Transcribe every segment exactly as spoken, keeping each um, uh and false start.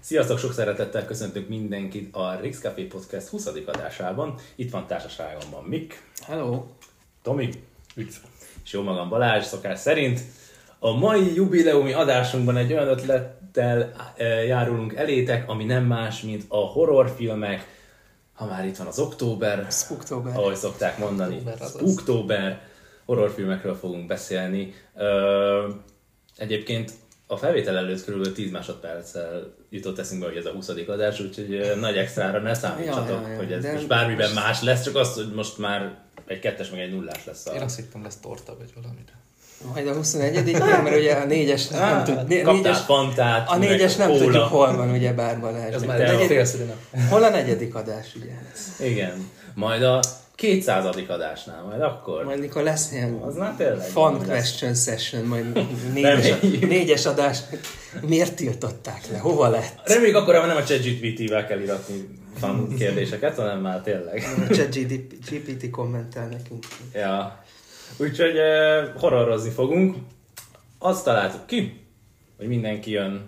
Sziasztok, sok szeretettel köszöntök mindenkit a Rix Café Podcast huszadik adásában. Itt van társaságomban Mik. Hello. Tomi. Üdv. És jó magam Balázs, szokás szerint. A mai jubileumi adásunkban egy olyan ötlettel járulunk elétek, ami nem más, mint a horrorfilmek. Ha már itt van az október, Spooktober, ahogy szokták mondani, Spooktober, horrorfilmekről fogunk beszélni. Egyébként a felvétel előtt kb. tíz másodperccel jutott eszünkbe, hogy ez a huszadik adás, úgyhogy nagy extrára ne számítsatok, ja, ja, ja, hogy ez most bármiben most... más lesz, csak az, hogy most már egy kettes meg egy nullás lesz. A... Én azt hittem, lesz torta vagy valamit. Majd a huszonegyedikén, mert ugye a négyes nem tud... Né- négyes, fantát, a négyes nem kóla. Tudjuk hol van, ugye bárban lehet. Ez már egy félszülőnap. Hol a negyedik adás, ugye? Igen. Majd a kétszázadik adásnál, majd akkor. Majd mikor lesz ilyen az már tényleg. Fun question lesz. Session, majd négyes, négyes adás. Miért tiltották le? Hova lett? Reméljük akkor nem a ChatGPT-vel kell iratni fan kérdéseket, hanem már tényleg. A ChatGPT kommentel nekünk. Ja. Úgyhogy uh, horrorozni fogunk. Azt találtuk ki, hogy mindenki jön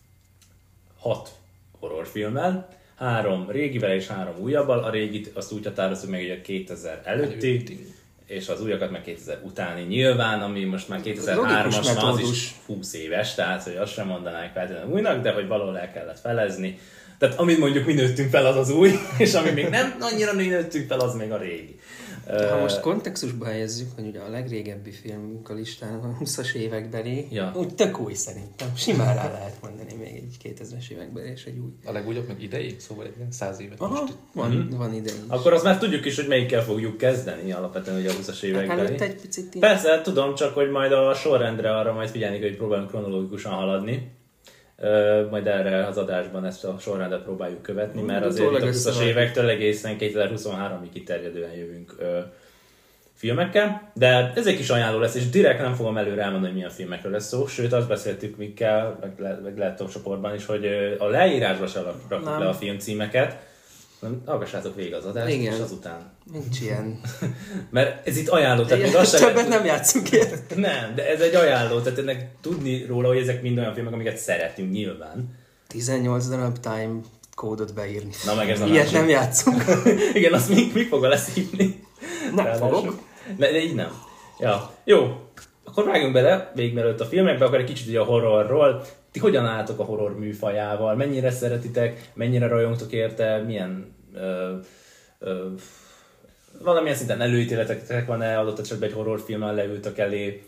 hat horrorfilmmel, három régivel és három újabbal. A régit azt úgy határoztuk meg, hogy a kétezer előtti, előtti, és az újakat meg kétezer utáni nyilván, ami most már kétezer-hármas, az is húsz éves, tehát hogy azt sem mondanák feltétlenül újnak, de hogy valahol el kellett felezni. Tehát amit mondjuk mi nőttünk fel, az az új, és ami még nem annyira mi nőttünk fel, az még a régi. Ha most kontextusba helyezzük, hogy ugye a legrégebbi filmünk a listán a húszas évekbeli, ja. Úgy tök új szerintem. Simán rá lehet mondani még egy kétezres évekbeli és egy új. A legújabb meg idei? Szóval egy száz évet Aha, most. Van, mm-hmm. van idei is. Akkor azt már tudjuk is, hogy melyikkel fogjuk kezdeni alapvetően ugye a húszas évekbeli. Egy picit Persze, tudom, csak hogy majd a sorrendre arra majd figyelni, hogy próbálunk kronológikusan haladni. Uh, majd erre az adásban ezt a sorrendet próbáljuk követni, mert azért itt a húszas évektől egészen kétezer-huszonháromig kiterjedően jövünk uh, filmekkel, de ez egy kis ajánló lesz, és direkt nem fogom előre elmondani, hogy milyen filmekről lesz szó, sőt azt beszéltük Mikkel, meg, le, meg lehet a csoportban is, hogy uh, a leírásba sem rakjuk le a filmcímeket, hallgassátok végig az adást, igen. És azután. Nincs ilyen. Mert ez itt ajánló. Tehát még azt többet nem játszunk ilyet. Nem, de ez egy ajánló, tehát ennek tudni róla, hogy ezek mind olyan filmek, amiket szeretünk nyilván. tizennyolc darab time kódot beírni. Na meg ez a ilyet másik. Nem játszunk. Igen, azt mi, mi fog leszívni? Nem Ráadásul. fogok. De, de így nem. Ja, jó. Akkor vágjunk bele, végig mielőtt a filmekbe, akkor egy kicsit ugye a horrorról. Ti hogyan álltok a horror műfajával? Mennyire szeretitek? Mennyire rajongtok érte? Milyen... Ö, ö, valamilyen szinten előítéletek van-e, adott esetben egy horrorfilmmel leültök elé?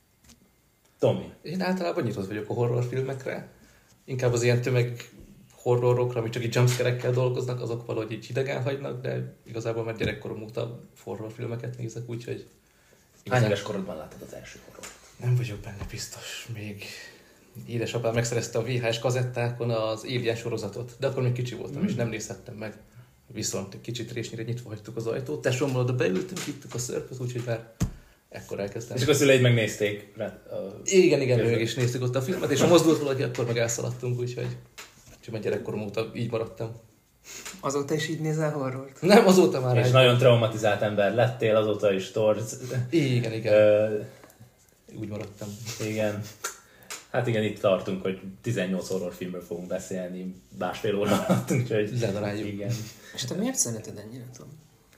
Tomi? Én általában nyitott vagyok a horrorfilmekre. Inkább az ilyen tömeg horrorokra, amik csak így jumpscare-ekkel dolgoznak, azok valahogy így hidegen hagynak, de igazából már gyerekkorom óta horrorfilmeket nézek, úgyhogy... Hány éves korodban láttad az első horrort? Nem vagyok benne biztos. Még édesapám megszerezte a vé há es kazettákon az Alien sorozatot, de akkor még kicsi voltam, mm. és nem nézhettem meg. Viszont egy kicsit résnyire nyitva hagytuk az ajtót, tesómmal oda beültünk, hittük a szörpöt, úgyhogy már ekkor elkezdtem. És akkor a szüleid megnézték? A... Igen, igen, meg is néztük ott a filmet, és ha mozdult valaki, akkor meg elszaladtunk, úgyhogy csak már gyerekkorom óta így maradtam. Azóta is így nézel horrort? Nem, azóta már. És egy... nagyon traumatizált ember lettél, azóta is torz. Igen, igen. Uh, úgy maradtam. Igen. Hát igen, itt tartunk, hogy tizennyolc horrorfilmről fogunk beszélni, másfél óra alatt, úgyhogy... Ledaráljuk. Igen. És te miért szereted ennyire, Tom?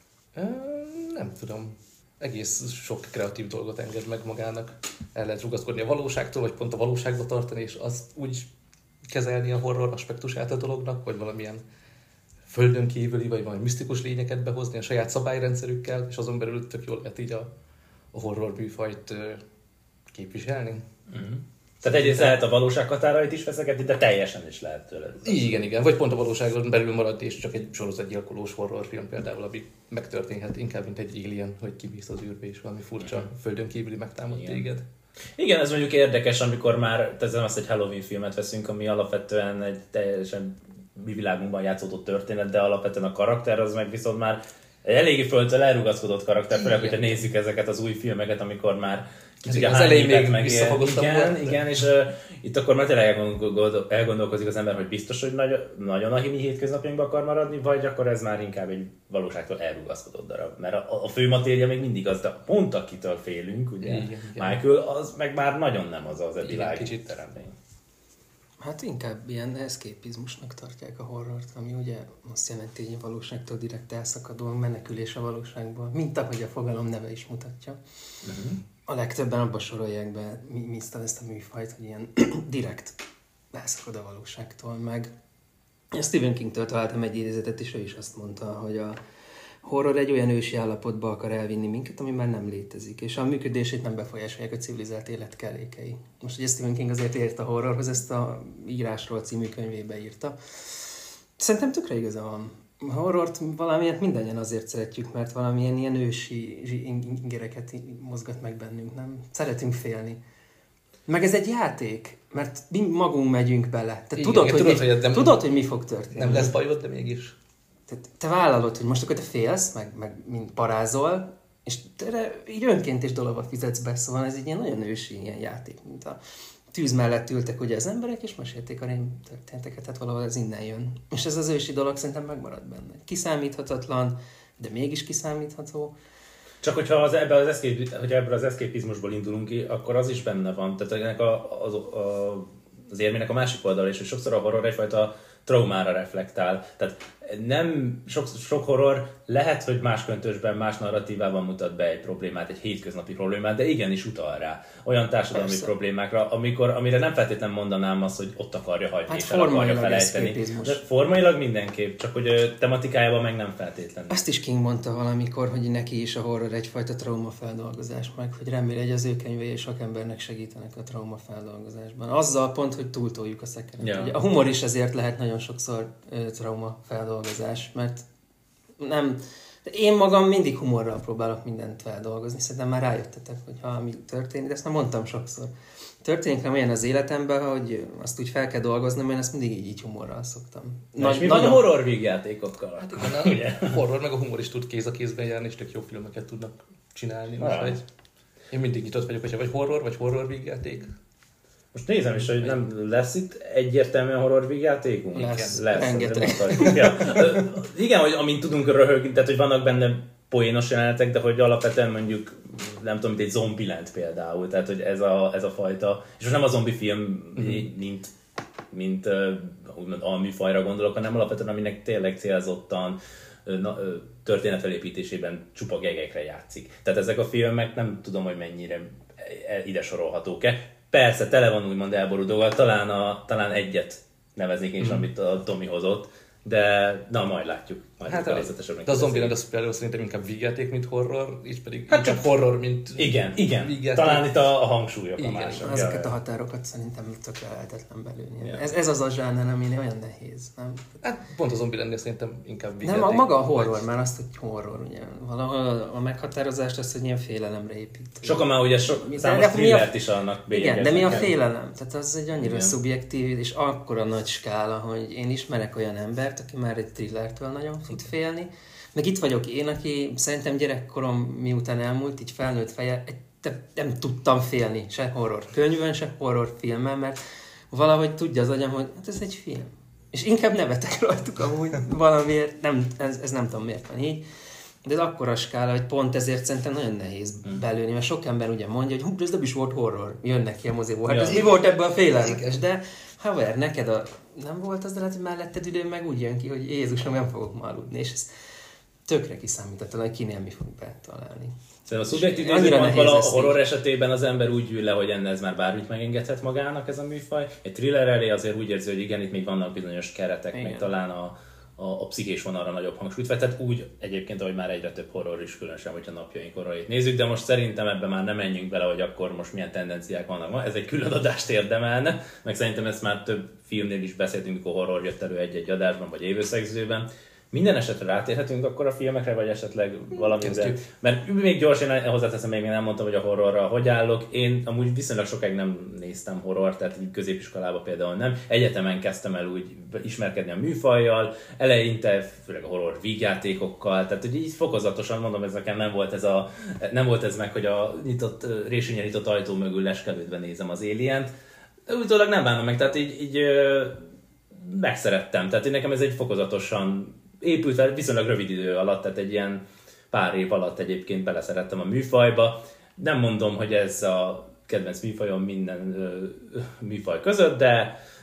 Nem tudom. Egész sok kreatív dolgot enged meg magának. El lehet rugaszkodni a valóságtól, vagy pont a valóságba tartani, és azt úgy kezelni a horror aspektusát a dolognak, vagy valamilyen földön kívüli, vagy valami misztikus lényeket behozni a saját szabályrendszerükkel, és azon belül tök jól lehet így a, a horror műfajt képviselni. Mm-hmm. Tehát egyrészt lehet a valóság határait is feszegetni, de teljesen is lehet tőle. Igen, igen. Vagy pont a valóságon belül maradni, és csak egy sorozatgyilkolós horrorfilm például, ami megtörténhet inkább, mint egy Alien, hogy kimész az űrbe, és valami furcsa mm-hmm. földön kívüli megtámad igen. téged. Igen, ez mondjuk érdekes, amikor már ezen azt egy Halloween filmet veszünk, ami alapvetően egy teljesen mi világunkban játszódott történet, de alapvetően a karakter az meg viszont már egy eléggé földtől elrugaszkodott karakter, főleg, hogyha nézzük ezeket az új filmeket, amikor már kicsit az elején még meg igen, igen, és uh, itt akkor már tényleg elgondolkozik az ember, hogy biztos, hogy nagy, nagyon a mi hétköznapjainkban akar maradni, vagy akkor ez már inkább egy valóságtól elrugaszkodott darab. Mert a, a fő matéria még mindig az, de pont akitől félünk, ugye, igen, Michael, az meg már nagyon nem az az a világ teremtény. Hát inkább ilyen eszképizmusnak tartják a horrort, ami ugye azt jelenti, hogy a valóságtól direkt elszakadó menekülés a valóságból, mint ahogy a fogalom neve is mutatja. Uh-huh. A legtöbben abba sorolják be mi, mi ezt a műfajt, hogy ilyen direkt elszakad a valóságtól, meg Stephen Kingtől találtam egy idézetet, és ő is azt mondta, hogy a horror egy olyan ősi állapotba akar elvinni minket, ami már nem létezik, és a működését nem befolyásolják a civilizált élet kellékei. Most ugye Stephen King azért ért a horrorhoz, ezt a Írásról című könyvébe írta. Szerintem tökre igaza van. A horrort valamiért mindannyian azért szeretjük, mert valamilyen ilyen ősi ingereket mozgat meg bennünk, nem? Szeretünk félni. Meg ez egy játék, mert mi magunk megyünk bele. Te tudod, igen, hogy, tudod, mi, hogy nem, tudod, hogy mi fog történni. Nem lesz bajod, de mégis. Te, te vállalod, hogy most akkor te félsz, meg, meg mind parázol, és te így önként is dologba fizetsz be, szóval ez egy ilyen nagyon ősi ilyen játék, mint a tűz mellett ültek ugye az emberek, és mesélték a rém történeteket, tehát valahol ez innen jön. És ez az ősi dolog szerintem megmarad benne. Kiszámíthatatlan, de mégis kiszámítható. Csak hogyha az, ebben az, eszkép, hogyha ebből az eszképizmusból indulunk ki, akkor az is benne van. Tehát ennek a, az, a, az érmének a másik oldala is, hogy sokszor a horror egyfajta traumára reflektál. Tehát nem sok, sok horror lehet, hogy más köntösben, más narratívában mutat be egy problémát, egy hétköznapi problémát, de igenis utal rá olyan társadalmi Persze. problémákra, amikor, amire nem feltétlenül mondanám azt, hogy ott akarja hagyni, hát és el akarja felejteni. De formailag mindenképp, csak hogy tematikájában meg nem feltétlenül. Ezt is King mondta valamikor, hogy neki is a horror egyfajta traumafeldolgozás, meg hogy remél, hogy az ő könyvei sok embernek segítenek a traumafeldolgozásban. Azzal pont, hogy túltoljuk a szekeret. Ja. A humor is ezért lehet nagyon sokszor traumafeldolgozás, mert nem... Én magam mindig humorral próbálok mindent feldolgozni, szerintem már rájöttetek, hogy ha mi történik, de ezt már mondtam sokszor. Történik nem olyan az életemben, hogy azt úgy fel kell dolgoznom, én ezt mindig így, így humorral szoktam. Na, és mi van a horror vígjátékokkal? Hát igen, a horror meg a humor is tud kéz a kézben járni, és tök jó filmeket tudnak csinálni. Most, vagy én mindig nyitott vagyok, hogyha vagy horror, vagy horror vígjáték. Most nézem is, hogy nem lesz itt egyértelműen horror vígjátékunk? Lesz, lesz rengeteg. Ja. Igen, hogy amint tudunk röhögni, tehát hogy vannak benne poénos jelenetek, de hogy alapvetően mondjuk, nem tudom, mint egy Zombieland például, tehát hogy ez a, ez a fajta, és most nem a zombi film, mm-hmm. mint, mint úgymond alműfajra gondolok, hanem alapvetően aminek tényleg célzottan na, történetfelépítésében csupa gegekre játszik. Tehát ezek a filmek nem tudom, hogy mennyire ide sorolhatók-e. Persze, tele van úgymond elborulóval, talán, a, talán egyet neveznék én is, mm. amit a Tomi hozott, de na, majd látjuk. Majd hát a, részletesebben de a Zombieland az például szerintem inkább vígjáték, mint horror, így pedig hát inkább horror, mint igen, igen. Vígjáték. Talán itt a, a hangsúlyok igen, a mások. Ezeket a határokat szerintem tökre lehetetlen belőni. Ja. Ez, ez az a zsáner, ami olyan nehéz, nem? Hát pont a Zombieland szerintem inkább vígjáték. Nem, a maga a horror, már azt, hogy horror, ugye. Valahol a meghatározást azt, hogy ilyen félelemre épít. Sokan már ugye so, számos thrillert is annak igen, de mi a félelem? Tehát az egy annyira igen. szubjektív és akkora nagy skála, hogy én ismerek olyan embert, aki már egy thrillertől nagyon tud félni. Meg itt vagyok én, aki szerintem gyerekkorom miután elmúlt, így felnőtt feje, nem tudtam félni se horror könyvön, se horror filmen, mert valahogy tudja az agyam, hogy hát ez egy film. És inkább nevetek rajtuk amúgy valamiért, nem, ez, ez nem tudom miért van így. De ez akkora skála, hogy pont ezért szerintem nagyon nehéz belőni, mert sok ember ugye mondja, hogy hú, ez nem is volt horror, jön neki a moziból. Hát ja. ez mi volt ebben a félelmetes? De haver, neked a, nem volt az, de lehet, hogy melletted időn meg úgy jön ki, hogy Jézusom, nem fogok ma aludni, és ez tökre kiszámíthatatlan, hogy kinél mi fog betalálni. Szerintem a szubjektív nézőpontból a horror esetében az ember úgy ül le, hogy ennél ez már bármit megengedhet magának ez a műfaj. Egy thriller elé azért úgy érzi, hogy igen, itt még vannak bizonyos keretek, igen. meg talán a, a, a pszichés vonalra nagyobb hangsúlyt vett. Tehát úgy egyébként, ahogy már egyre több horror is, különösen, hogyha napjaink horrorait nézzük, de most szerintem ebben már nem menjünk bele, hogy akkor most milyen tendenciák vannak. Ma ez egy külön adást érdemelne, meg szerintem ezt már több filmnél is beszéltünk, mikor horror jött elő egy-egy adásban, vagy évőszegzőben. Minden esetre rátérhetünk akkor a filmekre, vagy esetleg valamire. Mert még gyorsan hozzáteszem, még nem mondtam, hogy a horrorra hogy állok. Én amúgy viszonylag sokáig nem néztem horror, tehát így középiskolában például nem. Egyetemen kezdtem el úgy ismerkedni a műfajjal, eleinte főleg a horror vígjátékokkal, tehát hogy így fokozatosan mondom, ez nekem nem volt ez, a, nem volt ez meg, hogy a nyitott, résényen nyitott ajtó mögül leskelődve nézem az Alient. Utólag nem bánom meg, tehát így, így megszerettem. Tehát én nekem ez egy fokozatosan épült fel viszonylag rövid idő alatt, tehát egy ilyen pár év alatt egyébként beleszerettem a műfajba. Nem mondom, hogy ez a kedvenc műfajom minden ö, műfaj között, de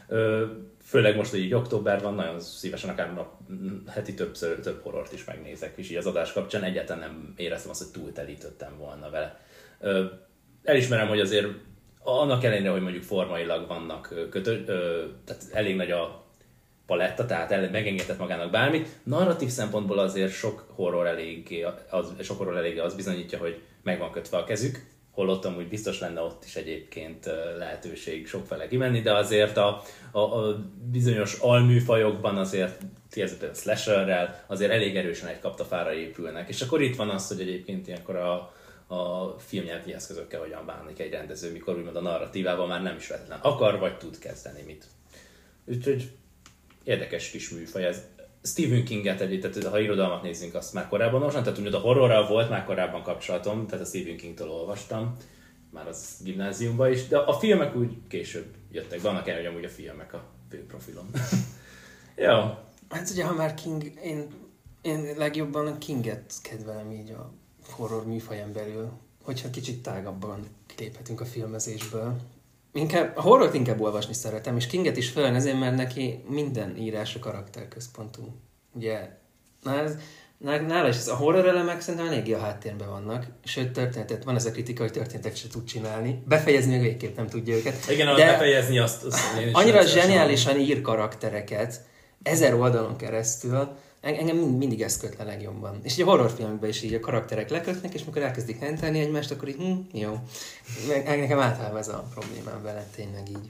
Főleg most, hogy így október van, nagyon szívesen akár nap, heti többször, több horrort is megnézek, és így az adás kapcsán egyáltalán nem éreztem azt, hogy túl telítettem volna vele. Elismerem, hogy azért annak ellenére, hogy mondjuk formailag vannak kötő, tehát elég nagy a paletta, tehát megengedett magának bármit, narratív szempontból azért sok horror eléggé az, sok horror eléggé az bizonyítja, hogy meg van kötve a kezük, holott amúgy biztos lenne ott is egyébként lehetőség sokfele kimenni, de azért a, a, a bizonyos alműfajokban azért például slasherrel azért elég erősen egy kaptafára épülnek. És akkor itt van az, hogy egyébként ilyenkor a, a filmnyelvi eszközökkel hogyan bánik egy rendező, mikor úgymond a narratívával már nem is feltétlenül akar, vagy tud kezdeni mit. Úgyhogy érdekes kis műfaj ez. Stephen Kinget egyébként, tehát ha irodalmat nézzünk, azt már korábban olvastam, tehát úgy, a horrorral volt már korábban kapcsolatom, tehát a Stephen Kingtől olvastam, már az gimnáziumban is, de a filmek úgy később jöttek be, annak ellenére, hogy amúgy a filmek a fő profilom. Ja. Hát ugye, ha már King, én, én legjobban a Kinget kedvelem így a horror műfajon belül, hogyha kicsit tágabban kiléphetünk a filmezésből. Inkább, a horrort inkább olvasni szeretem, és Kinget is főleg azért, mert neki minden írás a karakterközpontú. Ugye, nála is a horror elemek szerintem eléggé a háttérben vannak, sőt történetet, van ez a kritika, hogy történetet se tud csinálni, befejezni meg végképp nem tudja őket. Igen, de befejezni azt, azt én is annyira zseniálisan ír karaktereket, ezer oldalon keresztül, engem mindig ez köt le legjobban. És így a horrorfilmekben is így a karakterek lekötnek, és mikor elkezdik hentelni egymást, akkor így, hm, jó. Nekem általában ez a problémám vele, tényleg így.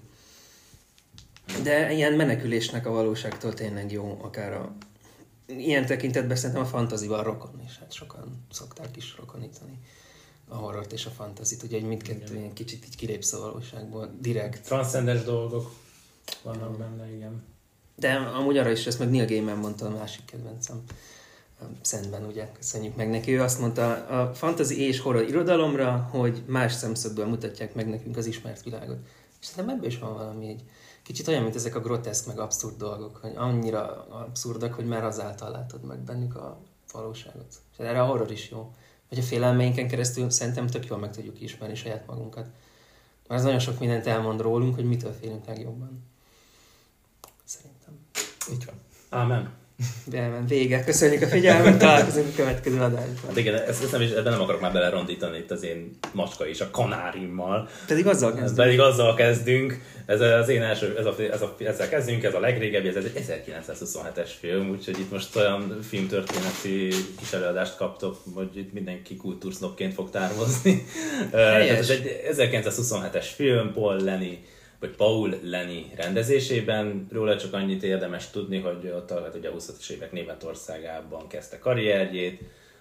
De ilyen menekülésnek a valóságtól tényleg jó, akár a... Ilyen tekintetben szerintem a fantazival rokon is, hát sokan szokták is rokonítani a horrort és a fantazit, ugye, hogy mindkettő ilyen kicsit így kilépsz a valóságból, direkt. Transzcendens dolgok vannak benne, igen. De amúgy arra is, ezt meg Neil Gaiman mondta, a másik kedvencem, Szentben, ugye, köszönjük meg neki. Ő azt mondta a fantasy és horror irodalomra, hogy más szemszögből mutatják meg nekünk az ismert világot. És szerintem ebből is van valami egy kicsit olyan, mint ezek a groteszk, meg abszurd dolgok, hogy annyira abszurdak, hogy már azáltal látod meg bennük a valóságot. És erre a horror is jó. Vagy a félelmeinken keresztül szerintem tök jól meg tudjuk ismerni saját magunkat. Mert ez nagyon sok mindent elmond rólunk, hogy mitől félünk legjobban. Szerintem. Így van. Ámen. Bemen, vége. Köszönjük a figyelmet, találkozunk a következő adásban. Hát igen, ezt, ezt nem is, ebben nem akarok már belerondítani itt az én macska is, a kanárimmal. Pedig azzal kezdünk. Pedig azzal kezdünk. Ez az én első, ez a, ez a, ezzel kezdünk, ez a legrégebbi, ez egy ezerkilencszázhuszonhetes film, úgyhogy itt most olyan filmtörténeti kis előadást kaptok, hogy itt mindenki kultúrsznopként fog tármozni. Ez egy ezerkilencszázhuszonhetes film, Paul Lenny vagy Paul Lenny rendezésében. Róla csak annyit érdemes tudni, hogy ott hát ugye a huszas évek Németországában kezdte karrierjét,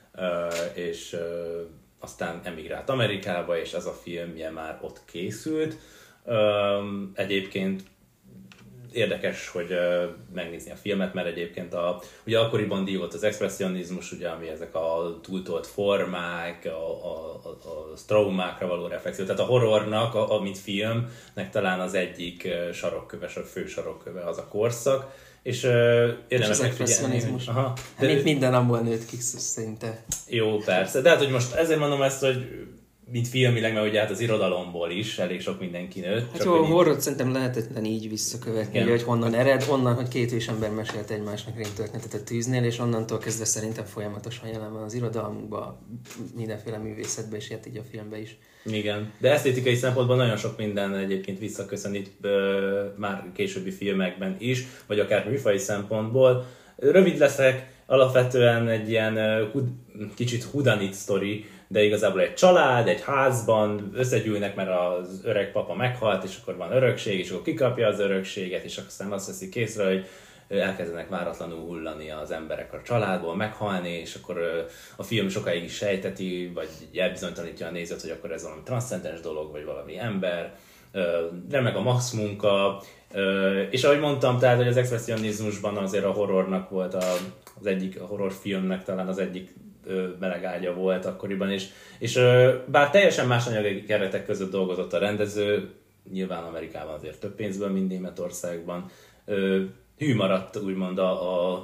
és aztán emigrált Amerikába, és ez a filmje már ott készült. Egyébként érdekes, hogy megnézni a filmet, mert egyébként a, ugye akkoriban díjult az expresszionizmus, ugye, ami ezek a túltolt formák, a, a, a, a traumákra való reflexió. Tehát a horrornak, a, a, mint filmnek talán az egyik sarokköve, a fő sarokköve az a korszak. És uh, érdemes megfigyelni, hogy... Aha, de... Mint minden abból nőtt ki, szinte. Jó, persze. De hát, hogy most ezért mondom ezt, hogy mint filmileg, mert ugye hát az irodalomból is elég sok mindenki nőtt. Hát jó, a horrort szerintem lehetetlen így visszakövetni, ugye, hogy honnan ered, onnan, hogy két ősember mesélt egymásnak rémtörténetet a tűznél, és onnantól kezdve szerintem folyamatosan jelen van az irodalmunkban, mindenféle művészetben, és ilyet így a filmben is. Igen, de esztétikai szempontból nagyon sok minden egyébként visszaköszönít ö, már későbbi filmekben is, vagy akár műfaji szempontból. Rövid leszek, alapvetően egy ilyen uh, hud, kicsit hudanit sztori, de igazából egy család, egy házban összegyűlnek, mert az öreg papa meghalt, és akkor van örökség, és akkor kikapja az örökséget, és aztán azt veszik észre, hogy elkezdenek váratlanul hullani az emberek a családból, meghalni, és akkor a film sokáig is sejteti, vagy elbizonytalanítja a nézőt, hogy akkor ez valami transzcendens dolog, vagy valami ember, remek a max munka, és ahogy mondtam, tehát, hogy az expresszionizmusban azért a horrornak volt a, az egyik, a horrorfilmnek talán az egyik melegágya volt akkoriban is, és bár teljesen más anyagi keretek között dolgozott a rendező, nyilván Amerikában azért több pénzből, mint Németországban, hű maradt úgymond a, a,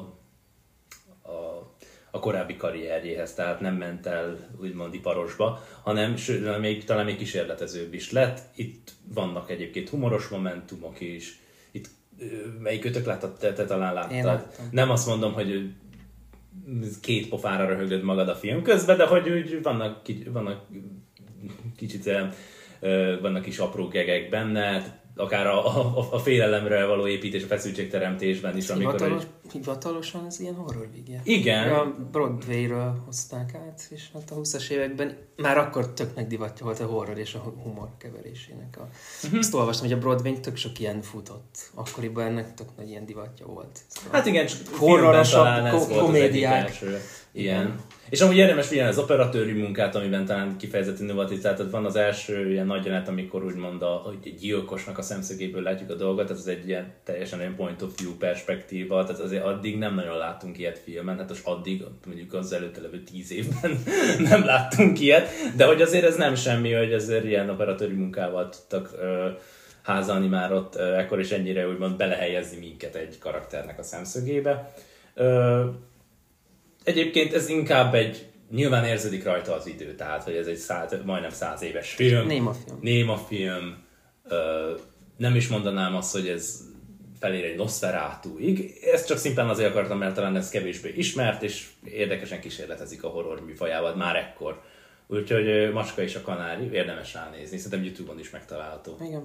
a, a korábbi karrierjéhez, tehát nem ment el úgymond iparosba, hanem sőt, még, talán még kísérletezőbb is lett. Itt vannak egyébként humoros momentumok is, itt Melyikőtök láttad? Te, te talán láttad. Nem azt mondom, hogy két pofára röhögöd magad a film közben, de hogy úgy vannak, vannak kicsit vannak kis apró gegek benne, akár a, a, a félelemre való építés, a feszültségteremtésben is. Hivatalos, amikor egy... Hivatalosan ez ilyen horror vigye. Igen. A Broadway-ről hozták át, és hát a húszas években már akkor tök megdivatja volt a horror és a humor keverésének. A... Uh-huh. Azt olvastam, hogy a Broadway-n tök sok ilyen futott. Akkoriban ennek tök nagy ilyen divatja volt. Hát igen, csak horrorosabb ko- komédiák. Ilyen. Igen. És amúgy érdemes figyelni az operatőri munkát, amiben talán kifejezetten innovatív. Tehát van az első ilyen nagy jelenet, amikor úgymond a, a gyilkosnak a szemszögéből látjuk a dolgot, tehát ez egy ilyen teljesen olyan point of view perspektíva, tehát azért addig nem nagyon láttunk ilyet filmen, hát most addig, mondjuk az előtte levő tíz évben nem láttunk ilyet, de hogy azért ez nem semmi, hogy azért ilyen operatőri munkával tudtak ö, házalni már ott ö, ekkor is ennyire úgymond belehelyezni minket egy karakternek a szemszögébe. Ö, Egyébként ez inkább egy, nyilván érződik rajta az idő, tehát hogy ez egy száz, majdnem száz éves film. Néma film. Néma film. Ö, nem is mondanám azt, hogy ez felér egy Nosferatuig. Ezt csak szimplán azért akartam, mert talán ez kevésbé ismert, és érdekesen kísérletezik a horror műfajával már ekkor. Úgyhogy Macska és a kanári, érdemes ránézni. Szerintem YouTube-on is megtalálható. Igen.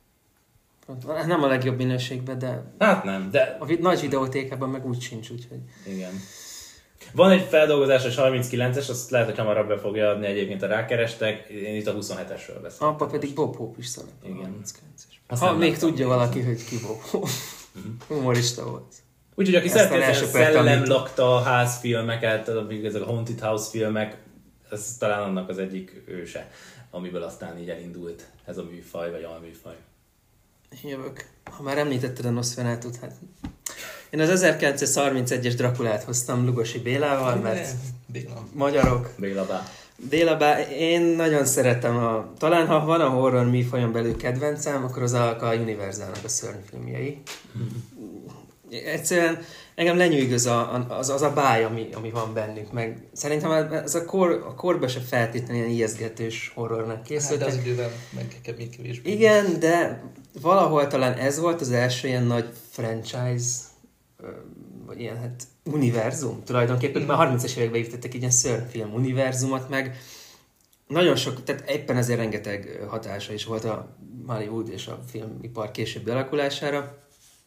Nem a legjobb minőségben, de... Hát nem, de... A vid- nagy videótékában meg úgy sincs, úgyhogy... Igen. Van egy feldolgozásos harminckilences, azt lehet, hogy hamarabb be fogja adni, egyébként a rákerestek. Én itt a huszonhetesről beszéltem. Apa pedig Bob Hope is szerepel. Igen. harminckilences. Ha még tudja valaki, hogy ki Bob Hope. Humorista volt. Úgyhogy aki szereti szellem lakta házfilmeket, ezek a Haunted House filmek, ez talán annak az egyik őse, amiből aztán így elindult ez a műfaj, vagy a műfaj. Jövök. Ha már említetted a Nosferatut, hát... Én az ezerkilencszázharmincegyes Drakulát hoztam Lugosi Bélával, mert Béla. magyarok. Béla bá. Béla bá. Én nagyon szeretem a... Talán ha van a horror műfajon belül kedvencem, akkor az a, a Universalnak a szörnyfilmjei. Egyszerűen engem lenyűgöz a, az, az a báj, ami, ami van bennük, meg szerintem ez a, kor, a korba se feltétlenül ilyen ijesztgetős horrornak készült. Hát de az idővel meg még kevésbé. Igen, de valahol talán ez volt az első ilyen nagy franchise, vagy ilyen hát univerzum tulajdonképpen, már harmincas években építettek egy ilyen szörnyfilm univerzumot, meg nagyon sok, tehát éppen ezért rengeteg hatása is volt a Hollywood és a filmipar későbbi alakulására.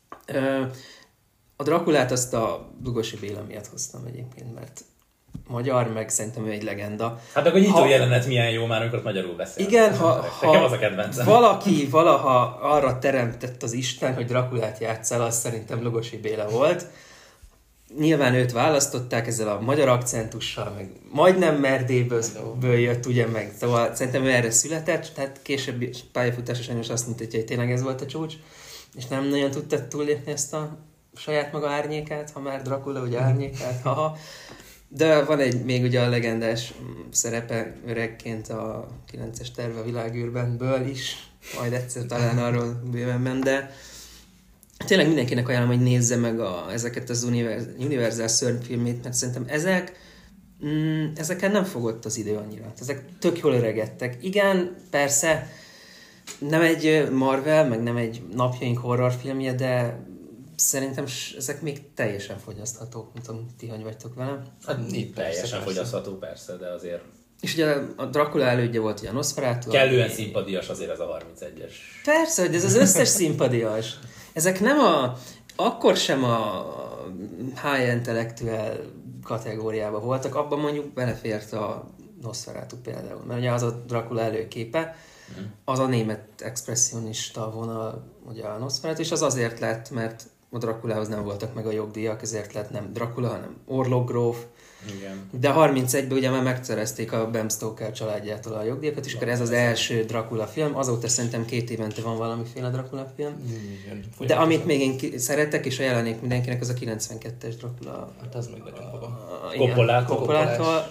A Drakulát azt a Lugosi Béla miatt hoztam egyébként, mert magyar, meg szerintem ő egy legenda. Hát meg a nyitó ha, jelenet milyen jó már, amikor magyarul beszél. Igen, ha, ha az a kedvencem. Valaki valaha arra teremtett az Isten, hogy Drakulát játsszál, az szerintem Lugosi Béla volt. Nyilván őt választották ezzel a magyar akcentussal, meg majdnem Merdélyből jött, ugye meg. Szóval szerintem ő erre született, tehát későbbi pályafutása sajnos azt mutatja, hogy tényleg ez volt a csúcs, és nem nagyon tudta túllépni ezt a saját maga árnyékát, ha már Dracula ugye árnyékát, haha. De van egy még ugye a legendás szerepe öregként a kilences terve a világűrbenből is, majd egyszer talán arról bővenben, de tényleg mindenkinek ajánlom, hogy nézze meg a, ezeket az Universal, Universal szörnyfilmét, mert szerintem ezek, mm, ezeken nem fogott az idő annyira. Ezek tök jól öregedtek. Igen, persze, nem egy Marvel, meg nem egy napjaink horrorfilmje, de szerintem ezek még teljesen fogyaszthatók, nem tudom, ti hogy vagytok velem. Hát így teljesen persze, fogyasztható persze, de azért... És ugye a Dracula elődje volt ugye a Nosferatu. Kellően ami... szimpadias azért ez a harmincegyes. Persze, hogy ez az összes szimpadias. Ezek nem a... Akkor sem a high intellectual kategóriában voltak, abban mondjuk belefért a Nosferatu például. Mert ugye az a Dracula előképe, az a német expressionista vonal, ugye a Nosferatu, és az azért lett, mert a Draculához nem voltak meg a jogdíjak, ezért lett nem Dracula, hanem Orlok gróf. Igen. De harmincegyben ugye már megszerezték a Bram Stoker családjától a jogdíjakat, és akkor ez az első Dracula film, azóta szerintem két évente van valamiféle Dracula film. Igen, de amit még én ki- szeretek és ajánlanék mindenkinek, az a kilencvenkettes Dracula. Hát az még nagyon maga. Koppolától. Koppolától.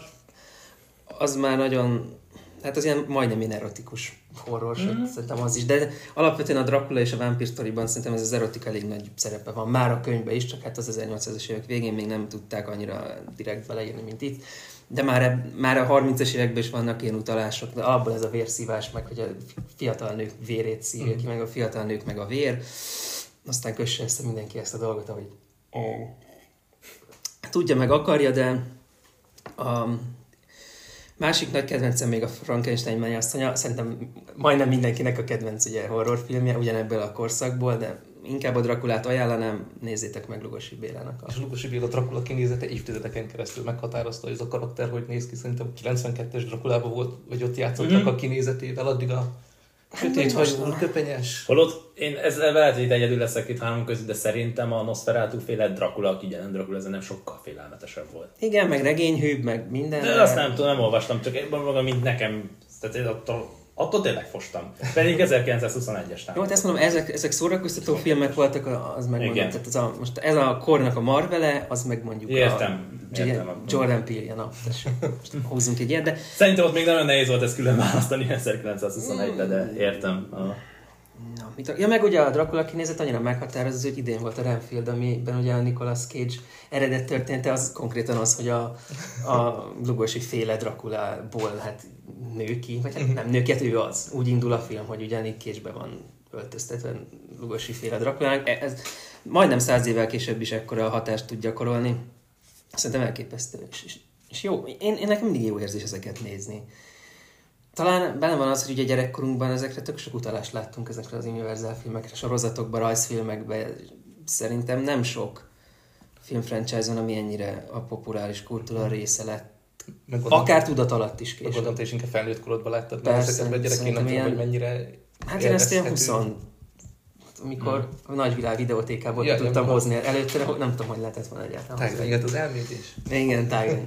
Az már nagyon... Hát az ilyen majdnem ilyen erotikus horror, mm. szerintem az is, de alapvetően a Dracula és a Vampire Story-ban szerintem ez az erotika elég nagy szerepe van. Már a könyvben is, csak hát az ezernyolcszázas évek végén még nem tudták annyira direkt beleírni, mint itt. De már, eb, már a harmincas években is vannak ilyen utalások, de abból ez a vérszívás, meg hogy a fiatal nők vérét szívja ki, meg a fiatal nők meg a vér. aztán kösse össze mindenki ezt a dolgot, ahogy tudja meg akarja, de a másik nagy kedvencem még a Frankenstein mennyasszonya, szerintem majdnem mindenkinek a kedvenc ugye, horrorfilmje, ugyanebből a korszakból, de inkább a Drakulát ajánlanám, nézzétek meg Lugosi Bélának. A... És Lugosi Béla Drakula kinézete évtizedeken keresztül meghatározta, hogy ez a karakter hogy néz ki, szerintem kilencvenkettes Drakulában volt, vagy ott játszottak mm-hmm. a kinézetével, addig a sötét hajú, köpenyes. Holott én ezzel lehet, hogy egyedül leszek itt három között, de szerintem a Nosferatu féle Dracula, aki gyeren Dracula, ez nem sokkal félelmetesebb volt. Igen, meg regényhűbb, meg minden. De, de azt nem tudom, nem olvastam, csak én magam, mint nekem, tehát én attól, attól tényleg fostam. Pedig ezerkilencszázhuszonegyes támad. Jó, hát ezt mondom, ezek, ezek szórakoztató filmek voltak, az meg mondom, tehát ez a, most ez a kornak a Marvele, az meg mondjuk értem, a értem, Jordan Peele, na, húzzunk egy ilyet, de... Szerintem ott még nagyon nehéz volt ezt külön választani ezerkilencszázhuszonegyben, de értem. A... Na, mit, ja, meg ugye a Dracula kinézet annyira meghatározó, hogy idén volt a Renfield, amiben ugye a Nicolas Cage eredet története, az konkrétan az, hogy a, a Lugosi féle Draculából hát nő ki, vagy hát nem nő ki, hát ő az. Úgy indul a film, hogy ugye Nick Cage-be van öltöztetve Lugosi féle Draculának. Ez majdnem száz évvel később is ekkora hatást tud gyakorolni. Szerintem elképesztő. És, és, és jó, én, én nekem mindig jó érzés ezeket nézni. Talán benne van az, hogy ugye gyerekkorunkban ezekre tök sok utalást láttunk, ezekre az Universal filmekre, sorozatokban, rajzfilmekben. Szerintem nem sok filmfranchise-on, ami ennyire a populáris kultúra része lett. Megodom, akár tudat alatt is később. Megodom, te is inkább felnőtt korodban láttad meg ezeket, mert gyerekként nem tudom, hogy mennyire hát én ezt ilyen húsz, amikor hmm. a nagyvilág videótékából ja, tudtam ja, hozni előtte, nem tudom, hogy lehetett volna egyáltalán. Tiger az elmétés. Igen, Tiger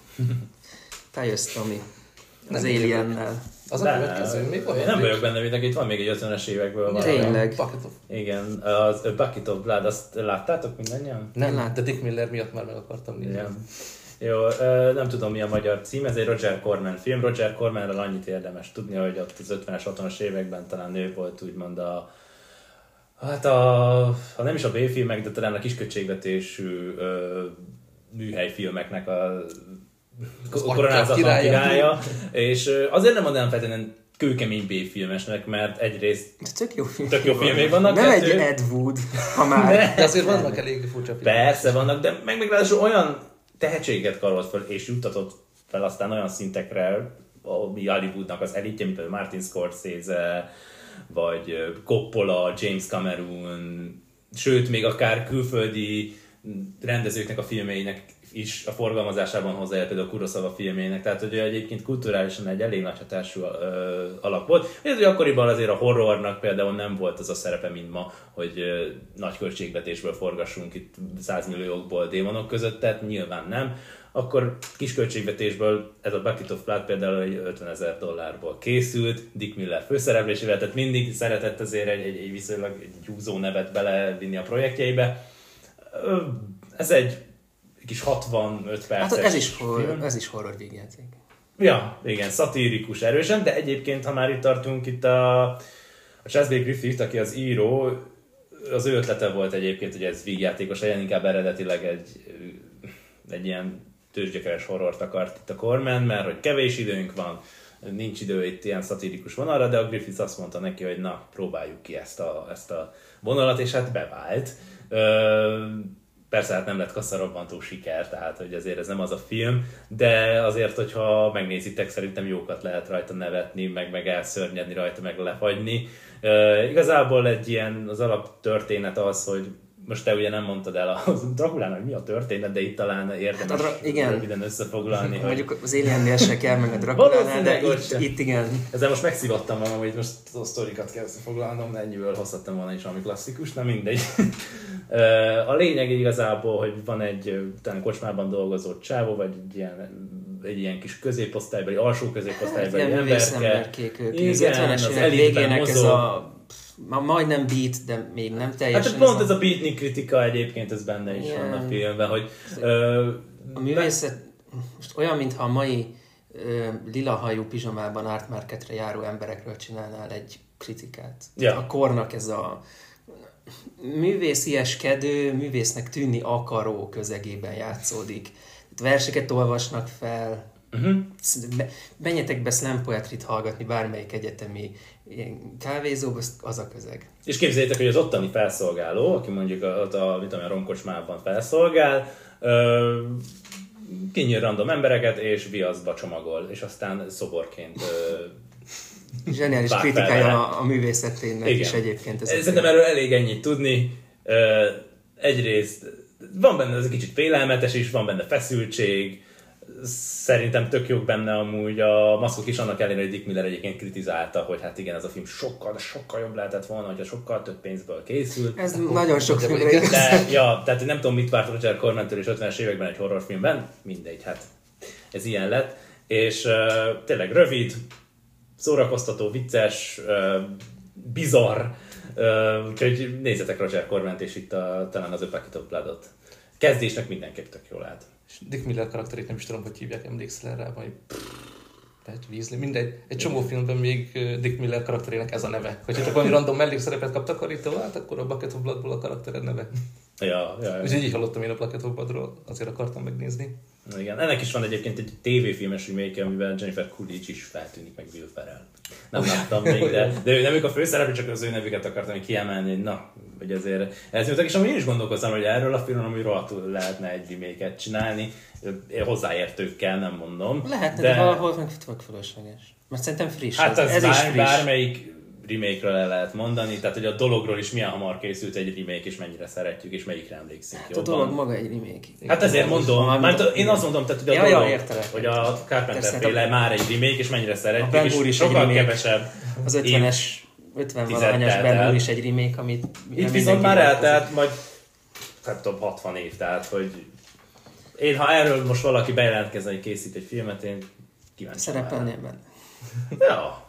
Tiger Tommy. Az Aliennel. Az a következő, még van? Én nem vagyok benne mindenki, itt van még egy ötvenes évekből. Tényleg. Igen, az A Bucket of Blood, azt láttátok mindannyian? Nem, nem, de Dick Miller miatt már meg akartam nézni. Igen. Jó, nem tudom mi a magyar cím, ez egy Roger Corman film. Roger Cormanról annyit érdemes tudni, hogy ott az ötvenes, hatvanas években talán ő volt úgymond a hát a, ha nem is a B-filmek, de talán a kisköltségvetésű műhelyfilmeknek a koronázatlan királya. királya. És azért nem mondanám feltétlenül kőkemény B-filmesnek, mert egyrészt tök jó, film. tök jó filmek vannak. Nem kettő. Egy Ed Wood, ha már. De, de azért vannak elég furcsa filmek. Persze vannak, de meg még ráadásul olyan tehetséget karolt fel, és juttatott fel aztán olyan szintekre, ami Hollywoodnak az elitje, mint például Martin Scorsese, vagy Coppola, James Cameron, sőt, még akár külföldi rendezőknek a filmeinek is a forgalmazásában hozzájár, például Kurosawa filmjének, tehát hogy egyébként kulturálisan egy elég nagy hatású ö, alak volt. Ez, hogy akkoriban azért a horrornak például nem volt az a szerepe, mint ma, hogy ö, nagy költségvetésből forgassunk itt százmilliókból démonok között, tehát nyilván nem. Akkor kis költségvetésből ez a Bucket of Blood például egy ötvenezer dollárból készült, Dick Miller főszereplésével, tehát mindig szeretett azért egy, egy, egy viszonylag egy húzó nevet belevinni a projektjeibe. Ez egy kis hatvanöt perces hát ez is, horror, ez is horror végjáték. Ja, igen, szatirikus erősen, de egyébként, ha már itt tartunk, itt a, a Chesney Griffith, aki az író, az ő ötlete volt egyébként, hogy ez vígjátékos legyen, inkább eredetileg egy, egy ilyen tőzsgyökeres horrort akart itt a Corman, mert hogy kevés időnk van, nincs idő itt ilyen szatirikus vonalra, de a Griffith azt mondta neki, hogy na, próbáljuk ki ezt a, ezt a vonalat, és hát bevált. Ö, Persze hát nem lett kasszarobbantó siker, tehát hogy azért ez nem az a film, de azért, hogyha megnézitek, szerintem jókat lehet rajta nevetni, meg, meg elszörnyedni rajta, meg lefagyni. Uh, igazából egy ilyen, az alaptörténet az, hogy most te ugye nem mondtad el a Draculának, hogy mi a történet, de itt talán érdemes hát dra- igen. röviden összefoglalni. Mondjuk hogy... az Aliennél se kell, meg a Draculánál, de itt, itt igen. Ezzel most megszivattam magam, hogy most a sztorikat kell összefoglalnom, ennyiből hozhattam volna is valami klasszikus, na mindegy. A lényeg igazából, hogy van egy talán kocsmában dolgozó csávó, vagy egy ilyen, egy ilyen kis középosztálybeli, alsó középosztálybeli hát, emberke. Igen, az ötvenes évek végének ez a ma majdnem beat, de még nem teljesen. Hát pont ez a, ez a beatnik kritika egyébként, ez benne is yeah. van a filmben, hogy... Ö, a művészet most olyan, mintha a mai ö, lilahajú pizsamában Art Marketre járó emberekről csinálnál egy kritikát. Yeah. A kornak ez a művészieskedő, művésznek tűnni akaró közegében játszódik. Verseket olvasnak fel, Uh-huh. Be, menjetek be slam poetryt hallgatni bármelyik egyetemi ilyen kávézóba, az a közeg. És képzeljétek, hogy az ottani felszolgáló, aki mondjuk ott a, mit tudom, a romkocsmában felszolgál, ö, kinyír random embereket, és viaszba csomagol, és aztán szoborként ö, zseniális kritikája a, a művészetének is egyébként. Szerintem erről elég ennyit tudni. Ö, egyrészt van benne ez egy kicsit félelmetes is, van benne feszültség, szerintem tök jók benne amúgy a maszkok is, annak ellenére, hogy Dick Miller egyébként kritizálta, hogy hát igen, ez a film sokkal, sokkal jobb lehetett volna, hogyha sokkal több pénzből készült. Ez akkor nagyon sok filmre igaz. De, ja, tehát nem tudom, mit várt Roger Cormantől is ötvenes években egy horrorfilmben, mindegy, hát ez ilyen lett. És uh, tényleg rövid, szórakoztató, vicces, uh, bizarr, uh, úgyhogy nézzetek Roger Cormant és itt a, talán az A Packet of Blood-ot. Kezdésnek mindenképp tök jól állt. Dick Miller karakterét nem is tudom, hogy hívják, emlékszel rá, vagy Pat Weasley, mindegy. Egy csomó filmben még Dick Miller karakterének ez a neve. Hogyha csak valami random mellékszerepet kap takarító, hát akkor a Bucket of Bloodból a karaktered neve. Ja, ja, ja. Úgyhogy így hallottam én a Bucket of Bloodról, azért akartam megnézni. Igen, ennek is van egyébként egy tévéfilmes remake, amiben Jennifer Coolidge is feltűnik, meg Will Ferrell. Nem láttam még, de, de ő nem ők a főszereplő, csak az ő nevüket akartam kiemelni, na, hogy azért elszívtak, és amúgy én is gondolkoztam, hogy erről a filmről amúgy rohadtul lehetne egy remake-et csinálni, hozzáértőkkel, nem mondom. Lehetne, de, de valahol meg tök fölösleges. Mert szerintem friss. Hát ez, ez bár, is friss. Bármelyik remake-ről el lehet mondani, tehát hogy a dologról is milyen hamar készült egy remake, és mennyire szeretjük, és melyikre emlékszünk hát jobban. A dolog maga egy remake. Hát ezért mondom, mert én azt mondom, tehát, hogy a ja, dolog, ja, hogy a Carpenter féle már egy remake, és mennyire szeretjük, és is sokkal kevesebb. Az ötvenes, ötven-valahányas Ben Hur is egy remake, amit... Itt viszont már eltelt majd, nem tudom, hatvan év, tehát, hogy én, ha erről most valaki bejelentkezne, hogy készít egy filmet, én kíváncsi. Szerepelnél benne. Ja.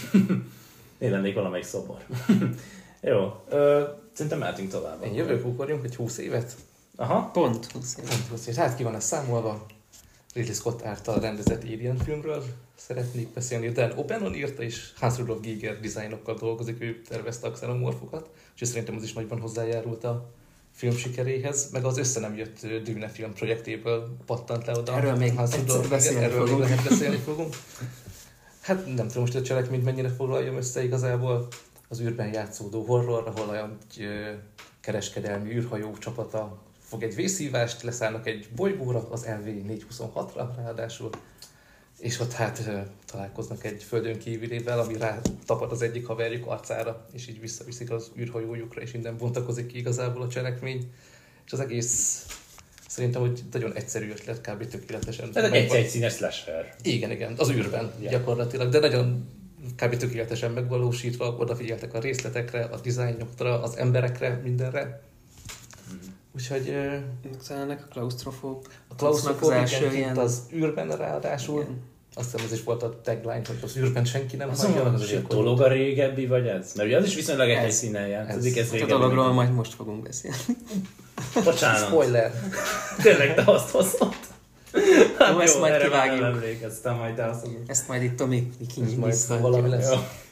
Én lennék valamelyik szobor. Jó, ö, szerintem mehetünk tovább. Én jövök, ugorjunk egy húsz évet. Aha. Pont húsz évet. Pont húsz évet. Hát ki van ez számolva? Ridley Scott által rendezett Alien filmről szeretnék beszélni. Dan O'Bannon írta, és Hans Rudolf Giger dizájnokkal dolgozik, ő tervezte a xenomorfokat, és szerintem az is nagyban hozzájárult a film sikeréhez, meg az össze nem jött Dune film projektéből pattant le oda. Erről még Hans Rudolf beszélni Giger, erről fogunk. még lehet beszélni fogunk. Hát nem tudom most a cselekményt mennyire foglaljam össze igazából. Az űrben játszódó horror, ahol olyan egy kereskedelmi űrhajó csapata fog egy vészhívást, leszállnak egy bolygóra, az L V négyszázhuszonhatra ráadásul, és ott hát találkoznak egy földön kívülével, ami rá tapad az egyik haverjuk arcára, és így visszaviszik az űrhajójukra, és innen bontakozik ki igazából a cselekmény. És az egész szerintem, hogy nagyon egyszerű ötlet, kb. Tökéletesen. Ez egy egyszínes slasher. Igen, igen, az űrben yeah. gyakorlatilag, de nagyon kb. Tökéletesen megvalósítva, odafigyeltek a részletekre, a dizájnokra, az emberekre, mindenre. Úgyhogy... Talán a klaustrofób. A klaustrofób, az első ilyen... az űrben ráadásul. Igen. Azt hiszem, ez is volt a tagline, hogy az űrben senki nem hagyja. Az az egy dolog a régebbi, vagy ez? Mert ugye az is viszonylag egy színen játszik. Ez, ez a dologról majd most fogunk beszélni. Bocsánat. Spoiler. Tényleg, te azt hozod. Hát jó, ezt majd kivágjuk. Nem emlékeztem, majd te azt hozod. Ezt majd itt Tomi kinyitja. Valami lesz.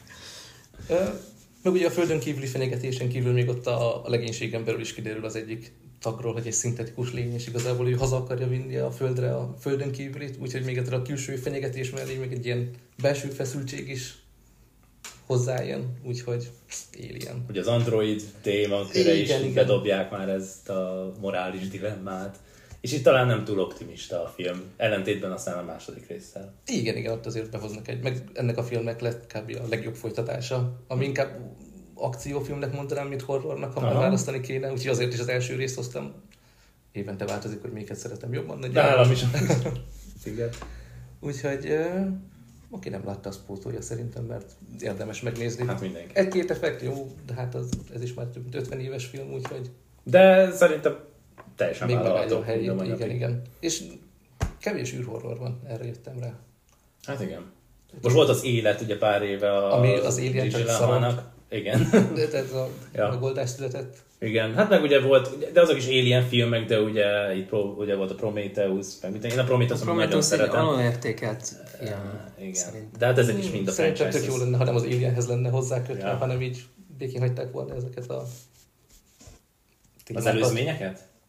Meg ugye a földön kívüli fenyegetésen kívül még ott a, a legénységen belül is kiderül az egyik tagról, hogy egy szintetikus lény, és igazából ő haza akarja vinni a földre a földön kívülit, úgyhogy még a külső fenyegetés mellé még egy ilyen belső feszültség is hozzájön, úgyhogy Alien. Ugye az android témaköre is igen. bedobják már ezt a morális dilemmát. És itt talán nem túl optimista a film, ellentétben aztán a második résszel. Igen, igen, ott azért behoznak egy, meg ennek a filmnek lett kb. A legjobb folytatása, ami inkább akciófilmnek mondanám, mint horrornak, ha már választani kéne, úgyhogy azért is az első részt hoztam. Évente változik, hogy melyiket szeretem jobban. De nálam is. Igen. Úgyhogy uh, aki nem látta, az pótolja szerintem, mert érdemes megnézni. Hát mindenki. Egy-két effekt jó, de hát az, ez is már több mint ötven éves film, úgyhogy... De szerintem teljesen még vállalható. Igen, igen, igen. És kevés űrhorror van, erre jöttem rá. Hát igen. Most volt az Élet, ugye pár éve a... Ami az Alien csak szarok. Igen. De ez a ja. megoldás született. Igen, hát meg ugye volt, de azok is Alien filmek, de ugye itt pro, ugye volt a Prometheus, meg mit én a Prometheus nagyon szeretem. A Prometheus egy alulértékelt film. Igen, szerintem. De hát ezek is mind a franchise. Szerintem tök jó lenne, ha nem az Alienhez lenne hozzákötve, ja. hanem így békén hagyták volna ezeket a... Az előzményeket?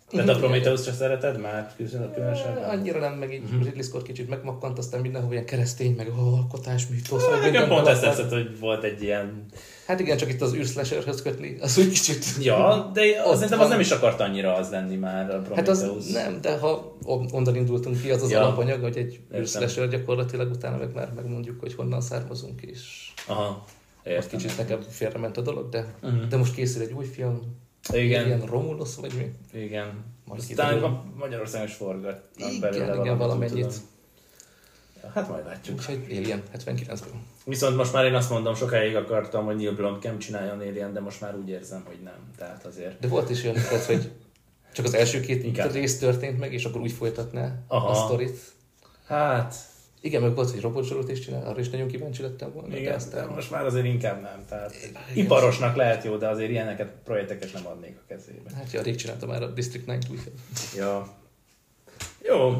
Tehát a Prometheus csak szereted már? Különösen? Annyira nem, meg így uh-huh. Ridley Scott kicsit megmakkant, aztán mindenhol ilyen keresztény, meg oh, alkotás, mítosz. Hát, nekem pont ezt tetszett, hogy volt egy ilyen... Hát igen, csak itt az űrslasherhöz kötni, az úgy kicsit... Ja, de az szerintem az nem is akart annyira az lenni már a Prometheus. Hát az nem, de ha onnan indultunk ki, az az ja. alapanyag, hogy egy űrslasher gyakorlatilag utána meg már megmondjuk, hogy honnan származunk, és... Aha, értem. Kicsit nekem félrement a dolog, de, uh-huh. de most készül egy új film. Igen. Ilyen Romulus, vagy mi? Igen. Aztán a Magyarországon is forgatnak belőle igen, igen, valamennyit. Ja, hát majd látjuk. Úgyhogy Alien hetvenkilencben. Viszont most már én azt mondom, sokáig akartam, hogy Neil Blomkamp csináljon Alien, de most már úgy érzem, hogy nem. Tehát azért... De volt is olyan ötlet, hogy csak az első két rész történt meg, és akkor úgy folytatná Aha. a sztorit. Hát... Igen, meg volt, hogy robotzsolót is csinál, arra is nagyon kíváncsi lettem volna. Igen, de most már azért inkább nem. Tehát igen. Iparosnak lehet jó, de azért ilyeneket, projekteket nem adnék a kezébe. Hát ja, rég csináltam már a District kilenc, úgyhogy. Ja. Jó.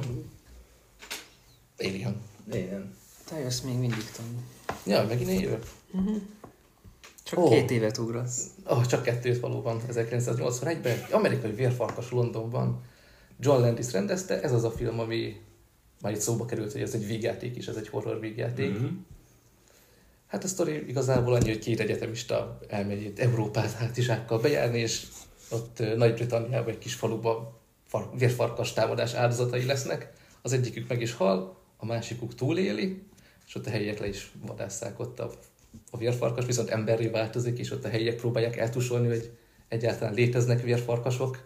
Alien. Alien. Te jössz még mindig, Tomi. Ja, megint én jövök. Uh-huh. Csak oh. két évet ugrasz. Oh, csak kettőt valóban. ezerkilencszáznyolcvanegyben amerikai vérfarkas Londonban John Landis rendezte. Ez az a film, ami már itt szóba került, hogy ez egy vígjáték is, ez egy horror vígjáték. Mm-hmm. Hát a sztori igazából annyi, hogy két egyetemista elmegy itt Európát hátizsákkal bejárni, és ott Nagy-Britanniában egy kis faluba far- vérfarkas támadás áldozatai lesznek. Az egyikük meg is hal, a másikuk túléli, és ott a helyiek le is vadásszák ott a, a vérfarkas, viszont emberré változik, és ott a helyiek próbálják eltusolni, hogy egyáltalán léteznek vérfarkasok.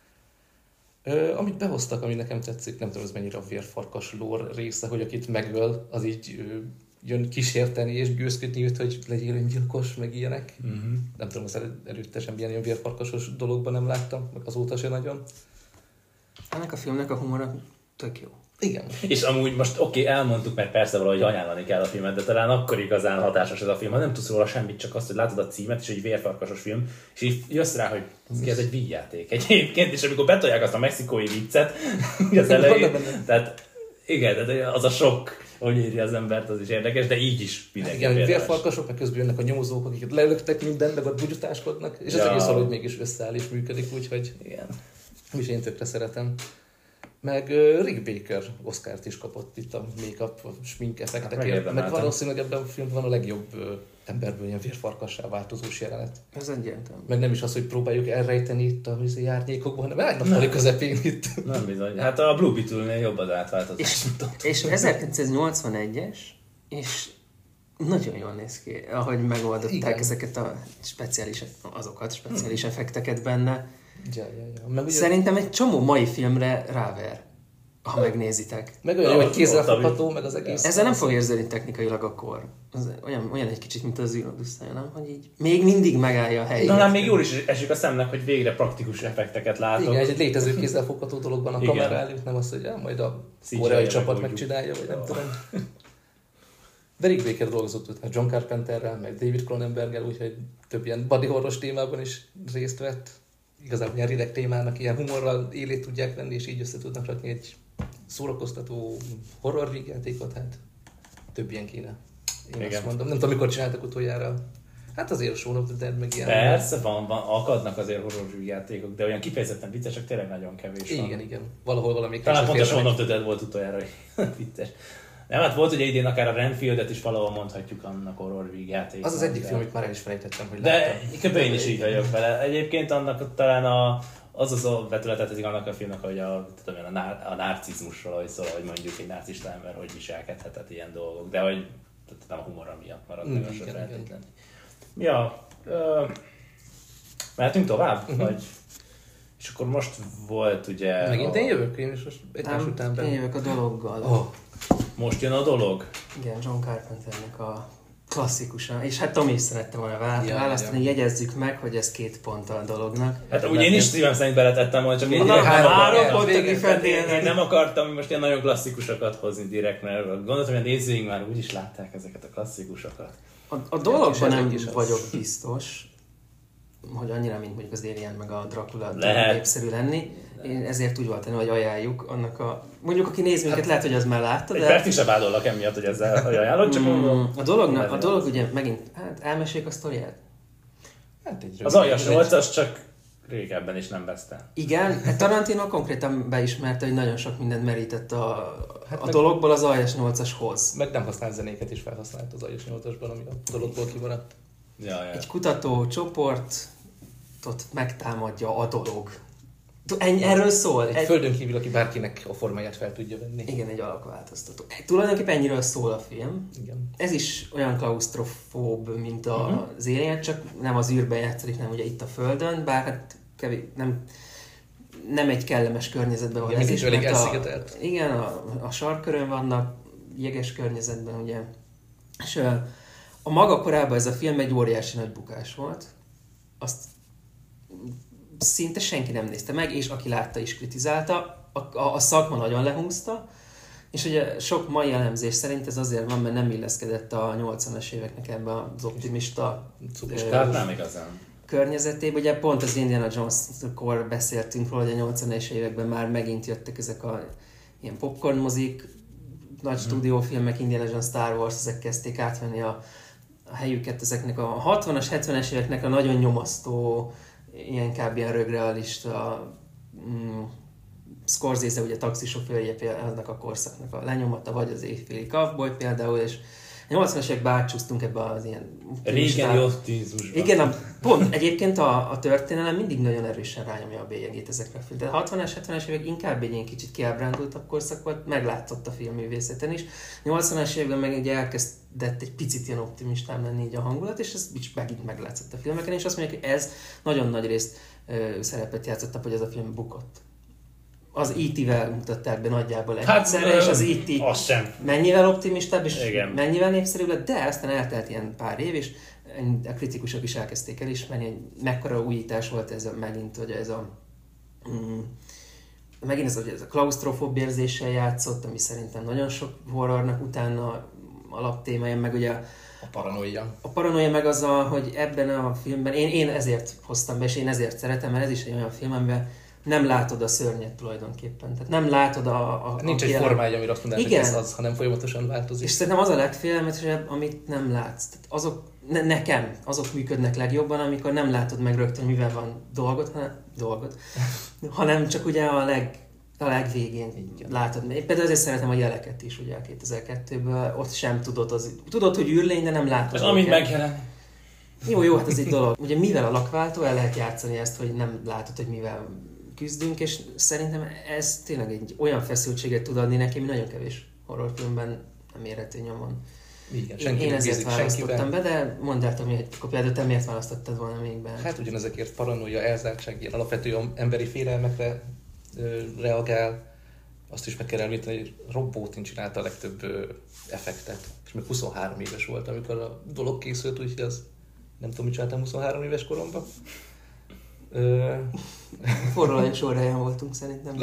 Ö, amit behoztak, ami nekem tetszik, nem tudom, ez mennyire a vérfarkas lore része, hogy akit megöl, az így ö, jön kísérteni és győzködni őt, hogy legyél öngyilkos, meg ilyenek. Uh-huh. Nem tudom, az előttesen ilyen, ilyen vérfarkasos dologban nem láttam, meg azóta se nagyon. Ennek a filmnek a humora tök jó. Igen. És amúgy most oké, okay, elmondtuk, mert persze valahogy ajánlani kell a filmet, de talán akkor igazán hatásos ez a film, ha nem tudsz róla semmit, csak azt, hogy látod a címet, és egy vérfarkasos film, és így jössz rá, hogy ez egy vígjáték egyébként, és amikor betolják azt a mexikói viccet, az elején, tehát igen, tehát az a sok, hogy írja az embert, az is érdekes, de így is mindenki. Igen, vérfarkasok, meg közben jönnek a nyomozók, akiket lelöktek minden, meg ott bugyutáskodnak, és ja. ez egész valahogy mégis összeáll és működik, úgyhogy igen. És én tökre szeretem. Meg uh, Rick Baker Oscart is kapott itt a make-up, smink effektekért. Hát meg valószínűleg ebben a filmben van a legjobb uh, emberből ilyen vérfarkassá változós jelenet. Ez egyértelmű. Meg nem is az, hogy próbáljuk elrejteni itt a árnyékokban, hanem egy nappali közepén itt. Nem bizony. Hát a Blue Beetle-nél jobb az átváltozás. És, és ezerkilencszáznyolcvanegyes, és nagyon jól néz ki, ahogy megoldották igen. ezeket a speciális, azokat speciális hmm. effekteket benne. Ja, ja, ja. Meg ugye... Szerintem egy csomó mai filmre ráver, ha megnézitek. Meg olyan, hogy kézzelfogható, meg az egész. Ezzel nem fog érzeni technikailag a kor. Az olyan, olyan egy kicsit, mint az űrodüsszeja, nem? Hogy így még mindig megállja a helyét. Talán még jól is esik a szemnek, hogy végre praktikus effekteket látok. Igen, egy létező kézzelfogható dologban a kamera előtt, nem az, hogy ja, majd a koreai csapat megcsinálja, vagy nem oh. tudom. De Rick Baker dolgozott utána John Carpenterrel, meg David Cronenberggel, úgyhogy több ilyen body horror témában is részt vett. Igazából ilyen rideg témának ilyen humorral élét tudják venni, és így össze tudnak rakni egy szórakoztató horror vígjátékot, hát több ilyen kéne. Én igen. azt mondom. Nem tudom, mikor csináltak utoljára. Hát azért Shaun of the Dead meg ilyen. Persze, van, van, akadnak azért horror vígjátékok, de olyan kifejezetten viccesek tényleg nagyon kevés van. Igen, igen. Valahol valamelyik. Talán pont a Shaun of the Dead volt utoljára, hogy vicces. Nem, hát volt ugye idén akár a Renfieldet is valahol mondhatjuk annak horror vígjáték. Az az egyik film, amit már el is felejtettem, hogy de láttam. De én is így vagyok vele. Egyébként annak talán a, az az a vetületetetik annak a filmnek, hogy a, tudom, a, ná, a narcizmusról, hogy szól, hogy mondjuk egy narcista ember, hogy viselkedhetett ilyen dolgok, de hogy nem a humora miatt marad meg mm, a feltétlen. Ja, ö, mehetünk tovább? Uh-huh. Vagy? És akkor most volt ugye... Megint a... én jövök? Én is most egymás után ben... Én jövök a dologgal. Oh. Most jön a dolog? Igen, John Carpenternek a klasszikusan, és hát Tomi is szerette volna választani, ja, jegyezzük meg, hogy ez két pont a dolognak. Hát úgy én is szívem szerint beletettem volna, csak én három pont végig én nem akartam most ilyen nagyon klasszikusokat hozni direkt, mert gondoltam, hogy a nézőink már úgyis látták ezeket a klasszikusokat. A, a dologban nem is vagyok biztos, hogy annyira, mint mondjuk az Alien meg a Dracula népszerű lenni. Én ezért úgy voltam, hogy ajánljuk annak a... Mondjuk, aki néz minket, hát, lehet, hogy az már látta, de... Egy percig sem vádollak emiatt, hogy ezzel ajánlod, csak mondom... A dolog, a dolog ugye megint... Hát elmeséljük a sztoriát? Hát egy az aljas nyolcas, csak régebben is nem veszte. Igen, Tarantino konkrétan beismerte, hogy nagyon sok mindent merített a, hát a meg, dologból az Aljas nyolcashoz. Meg nem használt zenéket is felhasznált az Aljas nyolcasban, ami a dologból kimaradt. Ja, ja. Egy kutató csoportot megtámadja a dolog. Ennyi, erről szól. Egy, egy földön kívül, aki bárkinek a formáját fel tudja venni. Igen, egy alakváltoztató. Tulajdonképpen ennyiről szól a film. Igen. Ez is olyan klausztrofób, mint a, uh-huh. az Alien, csak nem az űrben játszik, nem ugye itt a Földön, bár hát kevés, nem, nem egy kellemes környezetben van. Igen, ez is, elég a, igen, a, a sarkkörön vannak, jeges környezetben, ugye. És a, a maga korában ez a film egy óriási nagy bukás volt. Azt szinte senki nem nézte meg, és aki látta is kritizálta, a, a, a szakma nagyon lehúzta, és ugye sok mai elemzés szerint ez azért van, mert nem illeszkedett a nyolcvanas éveknek ebbe az optimista Tehát nem igazán. környezetében. Ugye pont az Indiana Jones-kor beszéltünk róla, hogy a nyolcvanas években már megint jöttek ezek a ilyen popcorn mozik, nagy hmm. stúdiófilmek, Indiana Jones, Star Wars, ezek kezdték átvenni a, a helyüket ezeknek a hatvanas, hetvenes éveknek a nagyon nyomasztó, ilyen inkább ilyen rögrealista, mm, Scorsese ugye taxisofőrje például ennek a korszaknak a lenyomata, vagy az Éjféli Cowboy például, és a nyolcvanas években átcsúsztunk ebbe az ilyen... Régen optimizmusban. Igen, a, pont egyébként a, a történelem mindig nagyon erősen rányomja a bélyegét ezekre a filmekre. De a hatvanas, hetvenes évek inkább egy ilyen kicsit kiábrándultabb korszak volt, meglátszott a filmművészeten is. A nyolcvanas években meg ugye elkezdett egy picit ilyen optimistán lenni így a hangulat, és ez is megint meglátszott a filmeken, és azt mondják, hogy ez nagyon nagy részt ö, szerepet játszott, hogy ez a film bukott. Az í té-vel mutatták be nagyjából egyszerre, hát, és az í té mennyivel optimistább, és igen. mennyivel népszerűbb lett, de aztán eltelt ilyen pár év, és a kritikusok is elkezdték elismerni, hogy mekkora újítás volt ez a, megint, hogy ez a mm, megint ez, hogy ez a klausztrofób érzéssel játszott, ami szerintem nagyon sok horrornak utána alaptémája, meg ugye a paranoia. A paranoia meg az, a, hogy ebben a filmben, én, én ezért hoztam be, és én ezért szeretem, mert ez is egy olyan film, amiben nem látod a szörnyet tulajdonképpen. Tehát nem látod a... a Nincs a egy formája, amire azt mondaná, hogy ez az, hanem folyamatosan változik. És szerintem az a legfélelmetesebb, amit nem látsz. Tehát azok, ne, nekem azok működnek legjobban, amikor nem látod meg rögtön, mivel van dolgot, hanem, dolgot, hanem csak ugye a, leg, a legvégén igen. látod. Én például azért szeretem a jeleket is, ugye a kétezer-kettőből, ott sem tudod, az, tudod, hogy űrlény, de nem látod. És amint megjelen. Jó, jó, hát ez egy dolog. Ugye mivel a lakváltó, el lehet játszani ezt, hogy nem látod, hogy mivel küzdünk, és szerintem ez tényleg egy olyan feszültséget tud adni neki, ami nagyon kevés horrorfilmben nem érhető nyomon. Igen, én, én ezért választottam be, de mondd el, hogy akkor például te miért választottad volna még be? Hát ugyanezekért paranoia, elzártság, ilyen alapvető emberi félelmekre ö, reagál. Azt is meg kell említeni, hogy Rob Bottin csinálta a legtöbb ö, effektet. És még huszonhárom éves volt, amikor a dolog készült, úgyhogy az nem tudom, mit csináltam huszonhárom éves koromban. Ö... Forró sorhelyen voltunk szerintem.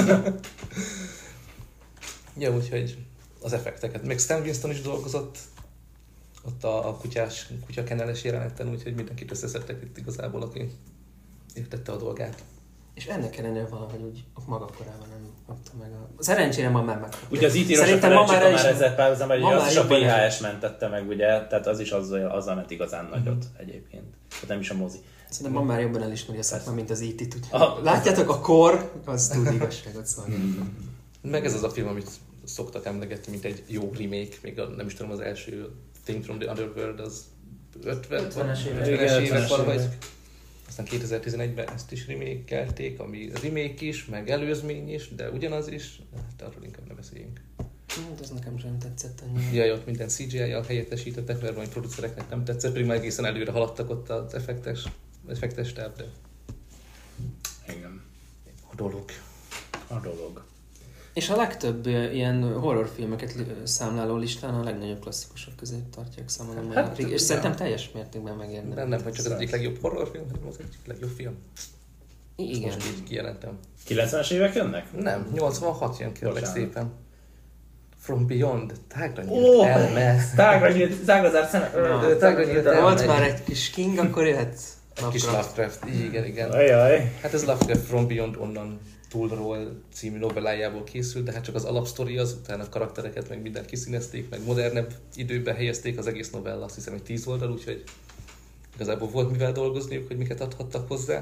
Ja, úgyhogy az effekteket. Még Stan Winston is dolgozott ott a, a kutyás, kutyakeneles jeleneten, úgyhogy mindenkit összeszedtek itt igazából, aki értette a dolgát. És ennek ellenére valahogy úgy maga korában nem kapta meg a... Szerencsére ma már megkapta. Ugye az í té-ros a Ferencsék már ezzel párhuzam, hogy az is a vé há es mentette meg, ugye, tehát az is azzal, azzal ment igazán nagyot mm-hmm. egyébként. Tehát nem is a mozi. Szerintem ma már jobban elismeri a szakma, mint az í té-t. Ah, Látjátok, a kor, az tud igazságot szolgálni. Meg ez az a film, amit szoktak emlegetni, mint egy jó remake, még a, nem is tudom, az első Thing from the Underworld, az ötvenes évek valahogy. Aztán kétezer-tizenegyben ezt is remake-kelték, ami remake is, meg előzmény is, de ugyanaz is, de arról inkább ne beszéljünk. Hát ez nekem sem tetszett annyira. Jaj, ott minden cé gé í-jal helyettesítettek, mert majd producereknek nem tetszett, pedig már egészen előre haladtak ott az effektes, effektes táb, de... Igen. A dolog. A dolog. És a legtöbb ilyen horrorfilmeket számláló listán a legnagyobb klasszikusok közé tartják számomra. Hát, és ja. szerintem teljes mértékben megérdemel. Nem, nem, hogy csak az egyik legjobb horrorfilm, hanem az egyik legjobb film. Igen. Most így kijelentem. kilencvenes évek jönnek? Nem, nyolcvanhat jön kérlek szépen. From Beyond, tágra nyílt oh, elme. Tágra nyílt, tágra zárt szeme. Tágra nyílt elme. Volt már egy kis King, akkor jöhet Lovecraft. Kis Lovecraft, igen, igen. Ajaj. Hát ez Lovecraft From Beyond onnan túlról című novellájából készült, de hát csak az alapsztori az, utána a karaktereket meg mindent kiszínezték, meg modernebb időben helyezték, az egész novella, azt hiszem, hogy tíz oldal, úgyhogy igazából volt mivel dolgozniuk, hogy miket adhattak hozzá.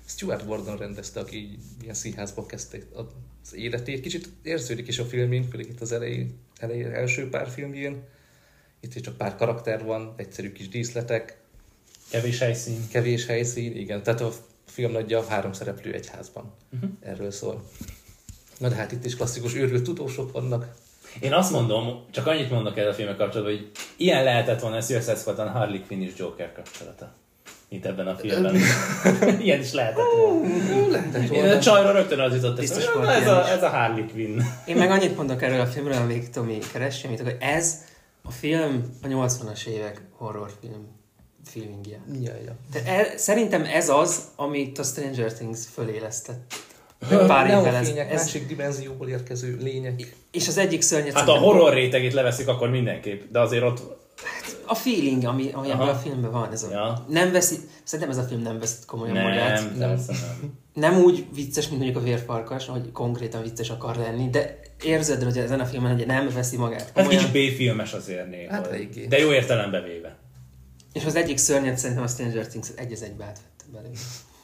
Stuart Gordon rendezte, aki ilyen színházban kezdte az életét. Kicsit érződik is a filmén, főleg itt az elejé, elejé, első pár filmjén. Itt is csak pár karakter van, egyszerű kis díszletek. Kevés helyszín. Kevés helyszín, igen. Tehát a film nagyja három szereplő egy házban. Uh-huh. Erről szól. Na de hát itt is klasszikus őrült tudósok vannak. Én azt mondom, csak annyit mondok el a filmek kapcsolatban, hogy ilyen lehetett volna a Suicide Squadon Harley Quinn és Joker kapcsolata. Mint ebben a filmben. Ilyen is lehetett volna. Lehetett volna. Én a csajra rögtön az jutott, Biztos ez, volt ez, a, ez a Harley Quinn. Én meg annyit mondok erről a filmről, amíg Tomi keresse, mint hogy ez a film a nyolcvanas évek horrorfilm feelingje. Ja, ja. De e, szerintem ez az, amit a Stranger Things fölélesztett. Pár évvel ez, Neofények, ez... másik dimenzióból érkező lények. És az egyik szörnyet... Hát a horror rétegét leveszik akkor mindenképp, de azért ott... A feeling, ami, ami ebben a filmben van, ez a, ja. nem veszi, szerintem ez a film nem veszi komolyan nem, magát. Nem, nem. Nem úgy vicces, mint mondjuk a Vérfarkas, hogy konkrétan vicces akar lenni, de érzed, hogy ezen a filmen hogy nem veszi magát komolyan. Ez kicsit B-filmes azért néha. Hát eléggé. De jó értelembe véve. És az egyik szörnyet szerintem a Stranger Things egy az egybe átvette belőle.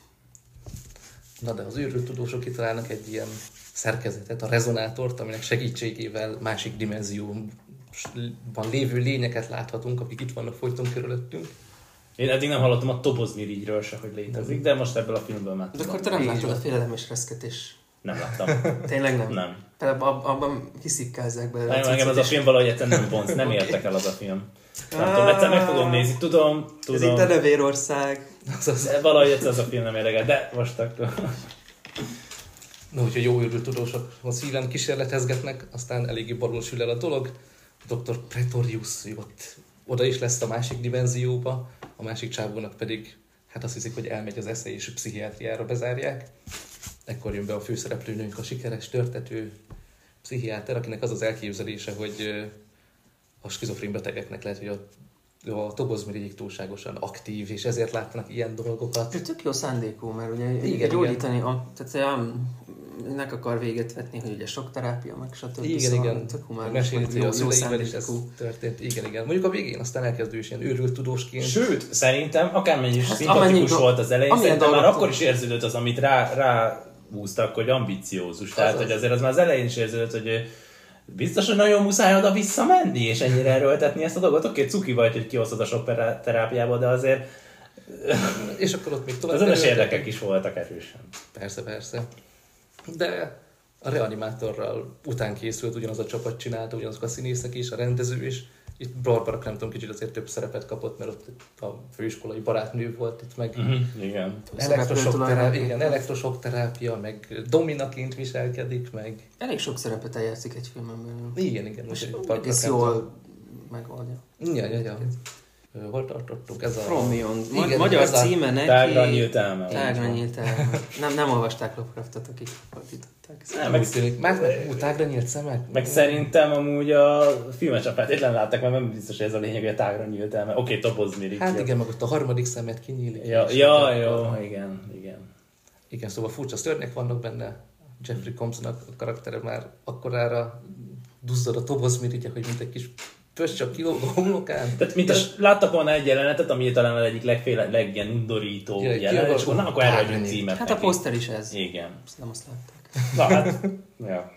Na de az őrült tudósok kitalálnak egy ilyen szerkezetet, a rezonátort, aminek segítségével másik dimenzióban lévő lényeket láthatunk, akik itt vannak folyton körülöttünk. Én eddig nem hallottam a Tobozmirigyről se, hogy létezik, de most ebből a filmből már tudom. De akkor te nem láttad a Félelem és Reszketés? Nem láttam. Tényleg nem? Nem. Pedig ab, abban kiszipkázzák belőle. Nem, engem az a film valahogy egyszerűen nem vonz, nem értek el az a film. Nem tudom, egyszer meg fogom nézni, tudom, tudom. Ez itt a Levérország. Valahogy egyszer az a film nem érdekel, de most akkor... Na, úgyhogy jó őrült tudósok a szíven kísérletezgetnek, aztán eléggé balul sül el a dolog. doktor Pretorius ott, oda is lesz a másik dimenzióba, a másik csávónak pedig hát azt hiszik, hogy elmegy az esze és pszichiátriára bezárják. Ekkor jön be a főszereplőnőnk, a sikeres, törtető pszichiáter, akinek az az elképzelése, hogy a skizofrén betegeknek lehet, hogy a a tobozmirigyik túlságosan aktív, és ezért látnak ilyen dolgokat. Ez tök jó szándékú, mert ugye igen, gyógyítani, a, tehát nek akar véget vetni, hogy ugye sok terápia, meg stb. Igen, szóval igen. Tök humános, Meséli, jó, a szüleivel is ez szándékú. történt. Igen, igen. Mondjuk a végén aztán elkezdő is ilyen őrült tudósként. Sőt, szerintem akármennyi is hát szimpatikus volt az elején, szerintem már dolgot... akkor is érződött az, amit rá, rá húztak, hogy ambiciózus. Tehát, az hogy azért az már az elején is érződött, hogy biztos, hogy nagyon muszáj oda visszamenni, és ennyire erőltetni ezt a dolgot. Oké, cuki vagy, hogy kihozod a sok terápiába, de azért... És akkor ott még tovább... Az önös érdekek is voltak erősen. Persze, persze. De a Reanimátorral után készült, ugyanaz a csapat csinálta, ugyanazok a színészek is, a rendező is. Itt Barbara Crampton kicsit azért több szerepet kapott, mert ott a főiskolai barátnő volt itt meg. Uh-huh, igen. Elektrosok terápia, igen, elektrosok terápia, meg dominaként viselkedik, meg... Elég sok szerepet eljátszik egy filmben belül. Igen, igen. És egész jól megoldja. Ja, ja, ja. Hol tartottuk? Ez a... Chromion. Ma- magyar címe neki... Tágra nyílt elme. Tágra nyílt elme. Nem, nem olvasták Lovecraftot, akik fordították. Nem, meg tűnik. Már meg tágra nyílt szemek? Meg szerintem amúgy a filmet csak feltétlenül látták, mert nem biztos, hogy ez a lényeg, hogy a tágra nyílt elme. Oké, okay, Tobozmirig. Hát igen, meg ott a harmadik szemet kinyílik. Ja, ja jó, igen, igen. Igen, szóval furcsa szörnyek vannak benne. Jeffrey Combsnak a karaktere már akkorára duzzad a Tobozmirigye, hogy mint egy kis pös csak kilóg a homlokán. Tehát mint és... láttak volna egy jelenetet, ami talán az egyik legféle, legyen undorító ja, jelenet, és akkor, na, akkor erre adjunk címet. Hát neki. A poszter is ez. Igen. Azt nem azt látták. Na hát, ja.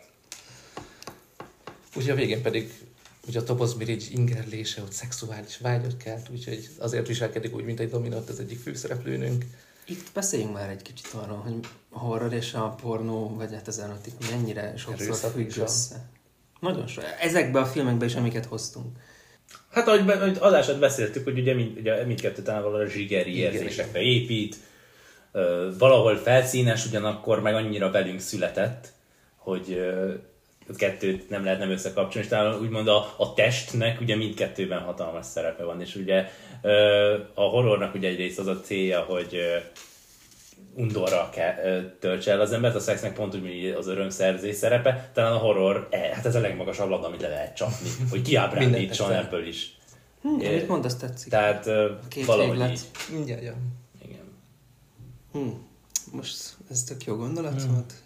Úgyhogy a végén pedig ugye a Tobozmirigy ingerlése, ott szexuális vágyat kelt, úgyhogy azért viselkedik úgy, mint egy dominant az egyik főszereplőnünk. Itt beszéljünk már egy kicsit arról, hogy a horror és a pornó, vagy hát az erotik mennyire sokszor függ össze. Nagyon sok. Ezekben a filmekben is, amiket hoztunk. Hát ahogy, be, ahogy adását beszéltük, hogy ugye, mind, ugye mindkettő talán valahol a zsigeri érzésekre épít, uh, valahol felszínes, ugyanakkor meg annyira velünk született, hogy uh, kettőt nem lehet nem összekapcsolni, és talán úgymond a, a testnek ugye mindkettőben hatalmas szerepe van, és ugye uh, a horrornak ugye egyrészt az a célja, hogy uh, undorra töltse el az embert, a szexnek pont úgy, az örömszerzés szerepe, talán a horror, eh, hát ez a legmagasabb labda, amit le lehet csapni, hogy kiábrándítson ebből is. Hm, amit mondasz, tetszik. Tehát valahogy így. Ja, ja. Igen. Hm. Most ez tök jó gondolat hm. volt.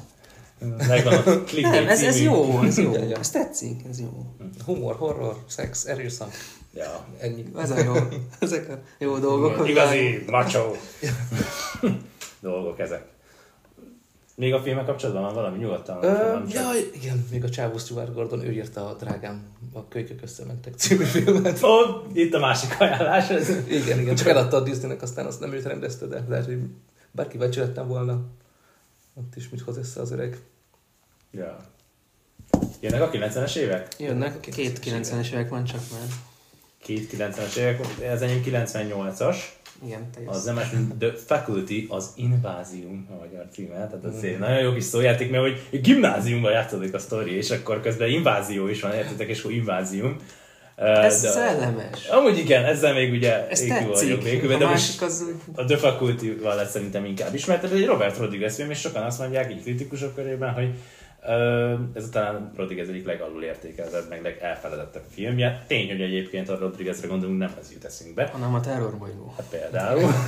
Megvan a clickbait Nem, ez, ez jó, ez jó. Ja, ja. Ez tetszik, ez jó. Humor, horror, szex, erőszak. Ja. Ennyi. Ez a jó. Ezek a jó dolgok. Igazi macho. dolgok ezek. Még a filmek kapcsolatban van valami nyugodtan? Ö, jaj, igen, még a csávó Stuart Gordon, ő írta a Drágám, a Kölykök összementek című filmet. Ó, itt a másik ajánlás. Ez. Igen, igen, csak eladta a Disneynek, aztán azt nem őt rendezte, de lehet, hogy bár kíváncsi lettem volna. Ott is mit hoz össze az öreg. Ja. Jönnek a kilencvenes évek? Jönnek, két kilencvenes évek van csak már. Két kilencvenes évek, ez enyém kilencvennyolcas. Igen, te Az nem más, mint The Faculty, az Invázium a magyar címe. Tehát az mm. nagyon jó kis szójáték, mert hogy gimnáziumban játszódik a sztori, és akkor közben invázió is van, értitek, és akkor invázium. Ez de, szellemes. Amúgy igen, ezzel még ugye ez tetszik. Végül, a de másik az... A The Faculty-val lesz szerintem inkább ismert. Ez egy Robert Rodriguez film, és sokan azt mondják így kritikusok körében, hogy Uh, ez talán Rodriguez egyik legalul értékeltebb, meg legelfeledettebb filmje. Tény, hogy egyébként a Rodriguezre gondolunk, nem ez jut eszünkbe. Hanem a terrorbolygó. Hát például. uh,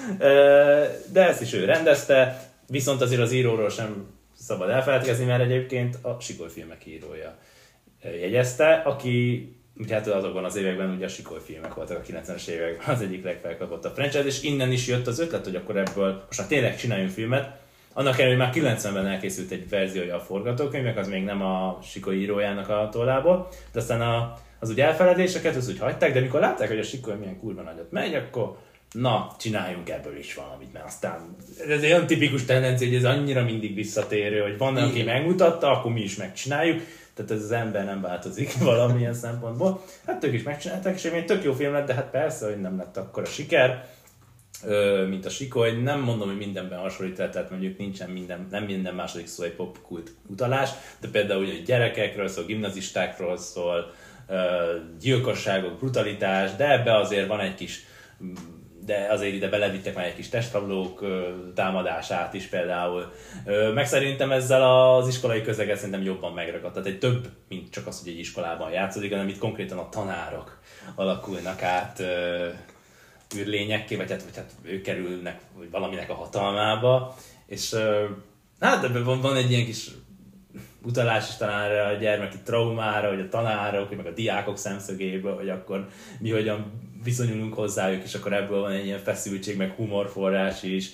de ezt is ő rendezte, viszont azért az íróról sem szabad elfeledkezni, mert egyébként a Sikoly filmek írója jegyezte, aki ugye hát azokban az években ugye a Sikoly filmek voltak, a kilencvenes években az egyik legfelkapottabb franchise, és innen is jött az ötlet, hogy akkor ebből most már tényleg csináljunk filmet. Annak ellenére, hogy már kilencvenben elkészült egy verziója a forgatókönyvnek, az még nem a Sikoly írójának a tollából, de aztán a, az úgy elfeledéseket, az úgy hagyták, de mikor látták, hogy a Sikoly milyen kurva nagyot megy, akkor na, csináljunk ebből is valamit, mert aztán ez egy olyan tipikus tendencia, hogy ez annyira mindig visszatérő, hogy van, aki megmutatta, akkor mi is megcsináljuk, tehát ez az ember nem változik valamilyen szempontból. Hát ők is megcsinálták, és egy tök jó film lett, de hát persze, hogy nem lett akkora siker, mint a Sikoly. Nem mondom, hogy mindenben hasonlít, tehát mondjuk nincsen minden, nem minden második szó egy popkult utalás, de például ugye gyerekekről szól, gimnazistákról szól, gyilkosságok, brutalitás, de ebbe azért van egy kis, de azért ide belevittek már egy kis testrablók támadását is például. Meg szerintem ezzel az iskolai közeget szerintem jobban megragadt. Tehát egy több, mint csak az, hogy egy iskolában játszódik, hanem itt konkrétan a tanárok alakulnak át űrlényekké, vagy hát, vagy hát ők kerülnek vagy valaminek a hatalmába, és hát de van, van egy ilyen kis utalás is talán erre a gyermeki traumára, hogy a tanárok, meg a diákok szemszögéből, hogy akkor mi hogyan viszonyulunk hozzájuk, és akkor ebből van egy ilyen feszültség, meg humorforrás is.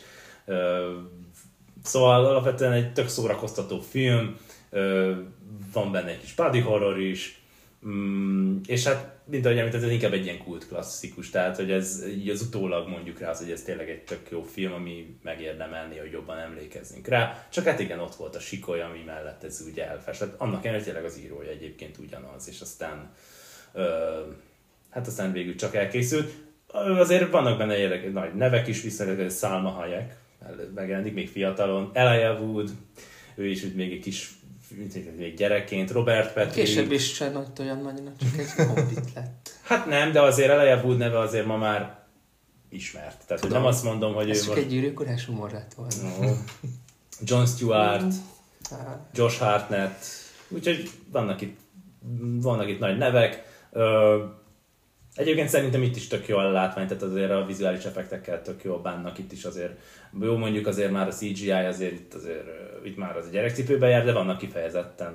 Szóval alapvetően egy tök szórakoztató film, van benne egy kis body horror is, és hát mint ahogy említett, ez inkább egy ilyen kult klasszikus, tehát hogy ez így az utólag mondjuk rá, az, hogy ez tényleg egy tök jó film, ami megérdemelni, hogy jobban emlékezzünk rá. Csak hát igen, ott volt a Sikoly, ami mellett ez úgy elfestett. Annak ellenére tényleg az írója egyébként ugyanaz, és aztán ö, hát aztán végül csak elkészült. Azért vannak benne érdekes nagy nevek is, viszont Salma Hayek megjelenik még fiatalon, Elijah Wood, ő is úgy még egy kis még gyerekként, Robert Patrick. Később is sem nagy olyan nagynak, csak egy hobbit lett. Hát nem, de azért Elijah Wood neve azért ma már ismert. Tehát hogy nem azt mondom, hogy ez ő csak most... egy gyűrűkorás humor lett volna. No. John Stewart, Josh Hartnett, úgyhogy vannak itt, vannak itt nagy nevek. Egyébként szerintem itt is tök jó a látvány, tehát azért a vizuális effektekkel tök jól bánnak itt is azért. Jó, mondjuk azért már a cé gé í azért itt, azért, itt már az a gyerekcipőben jár, de vannak kifejezetten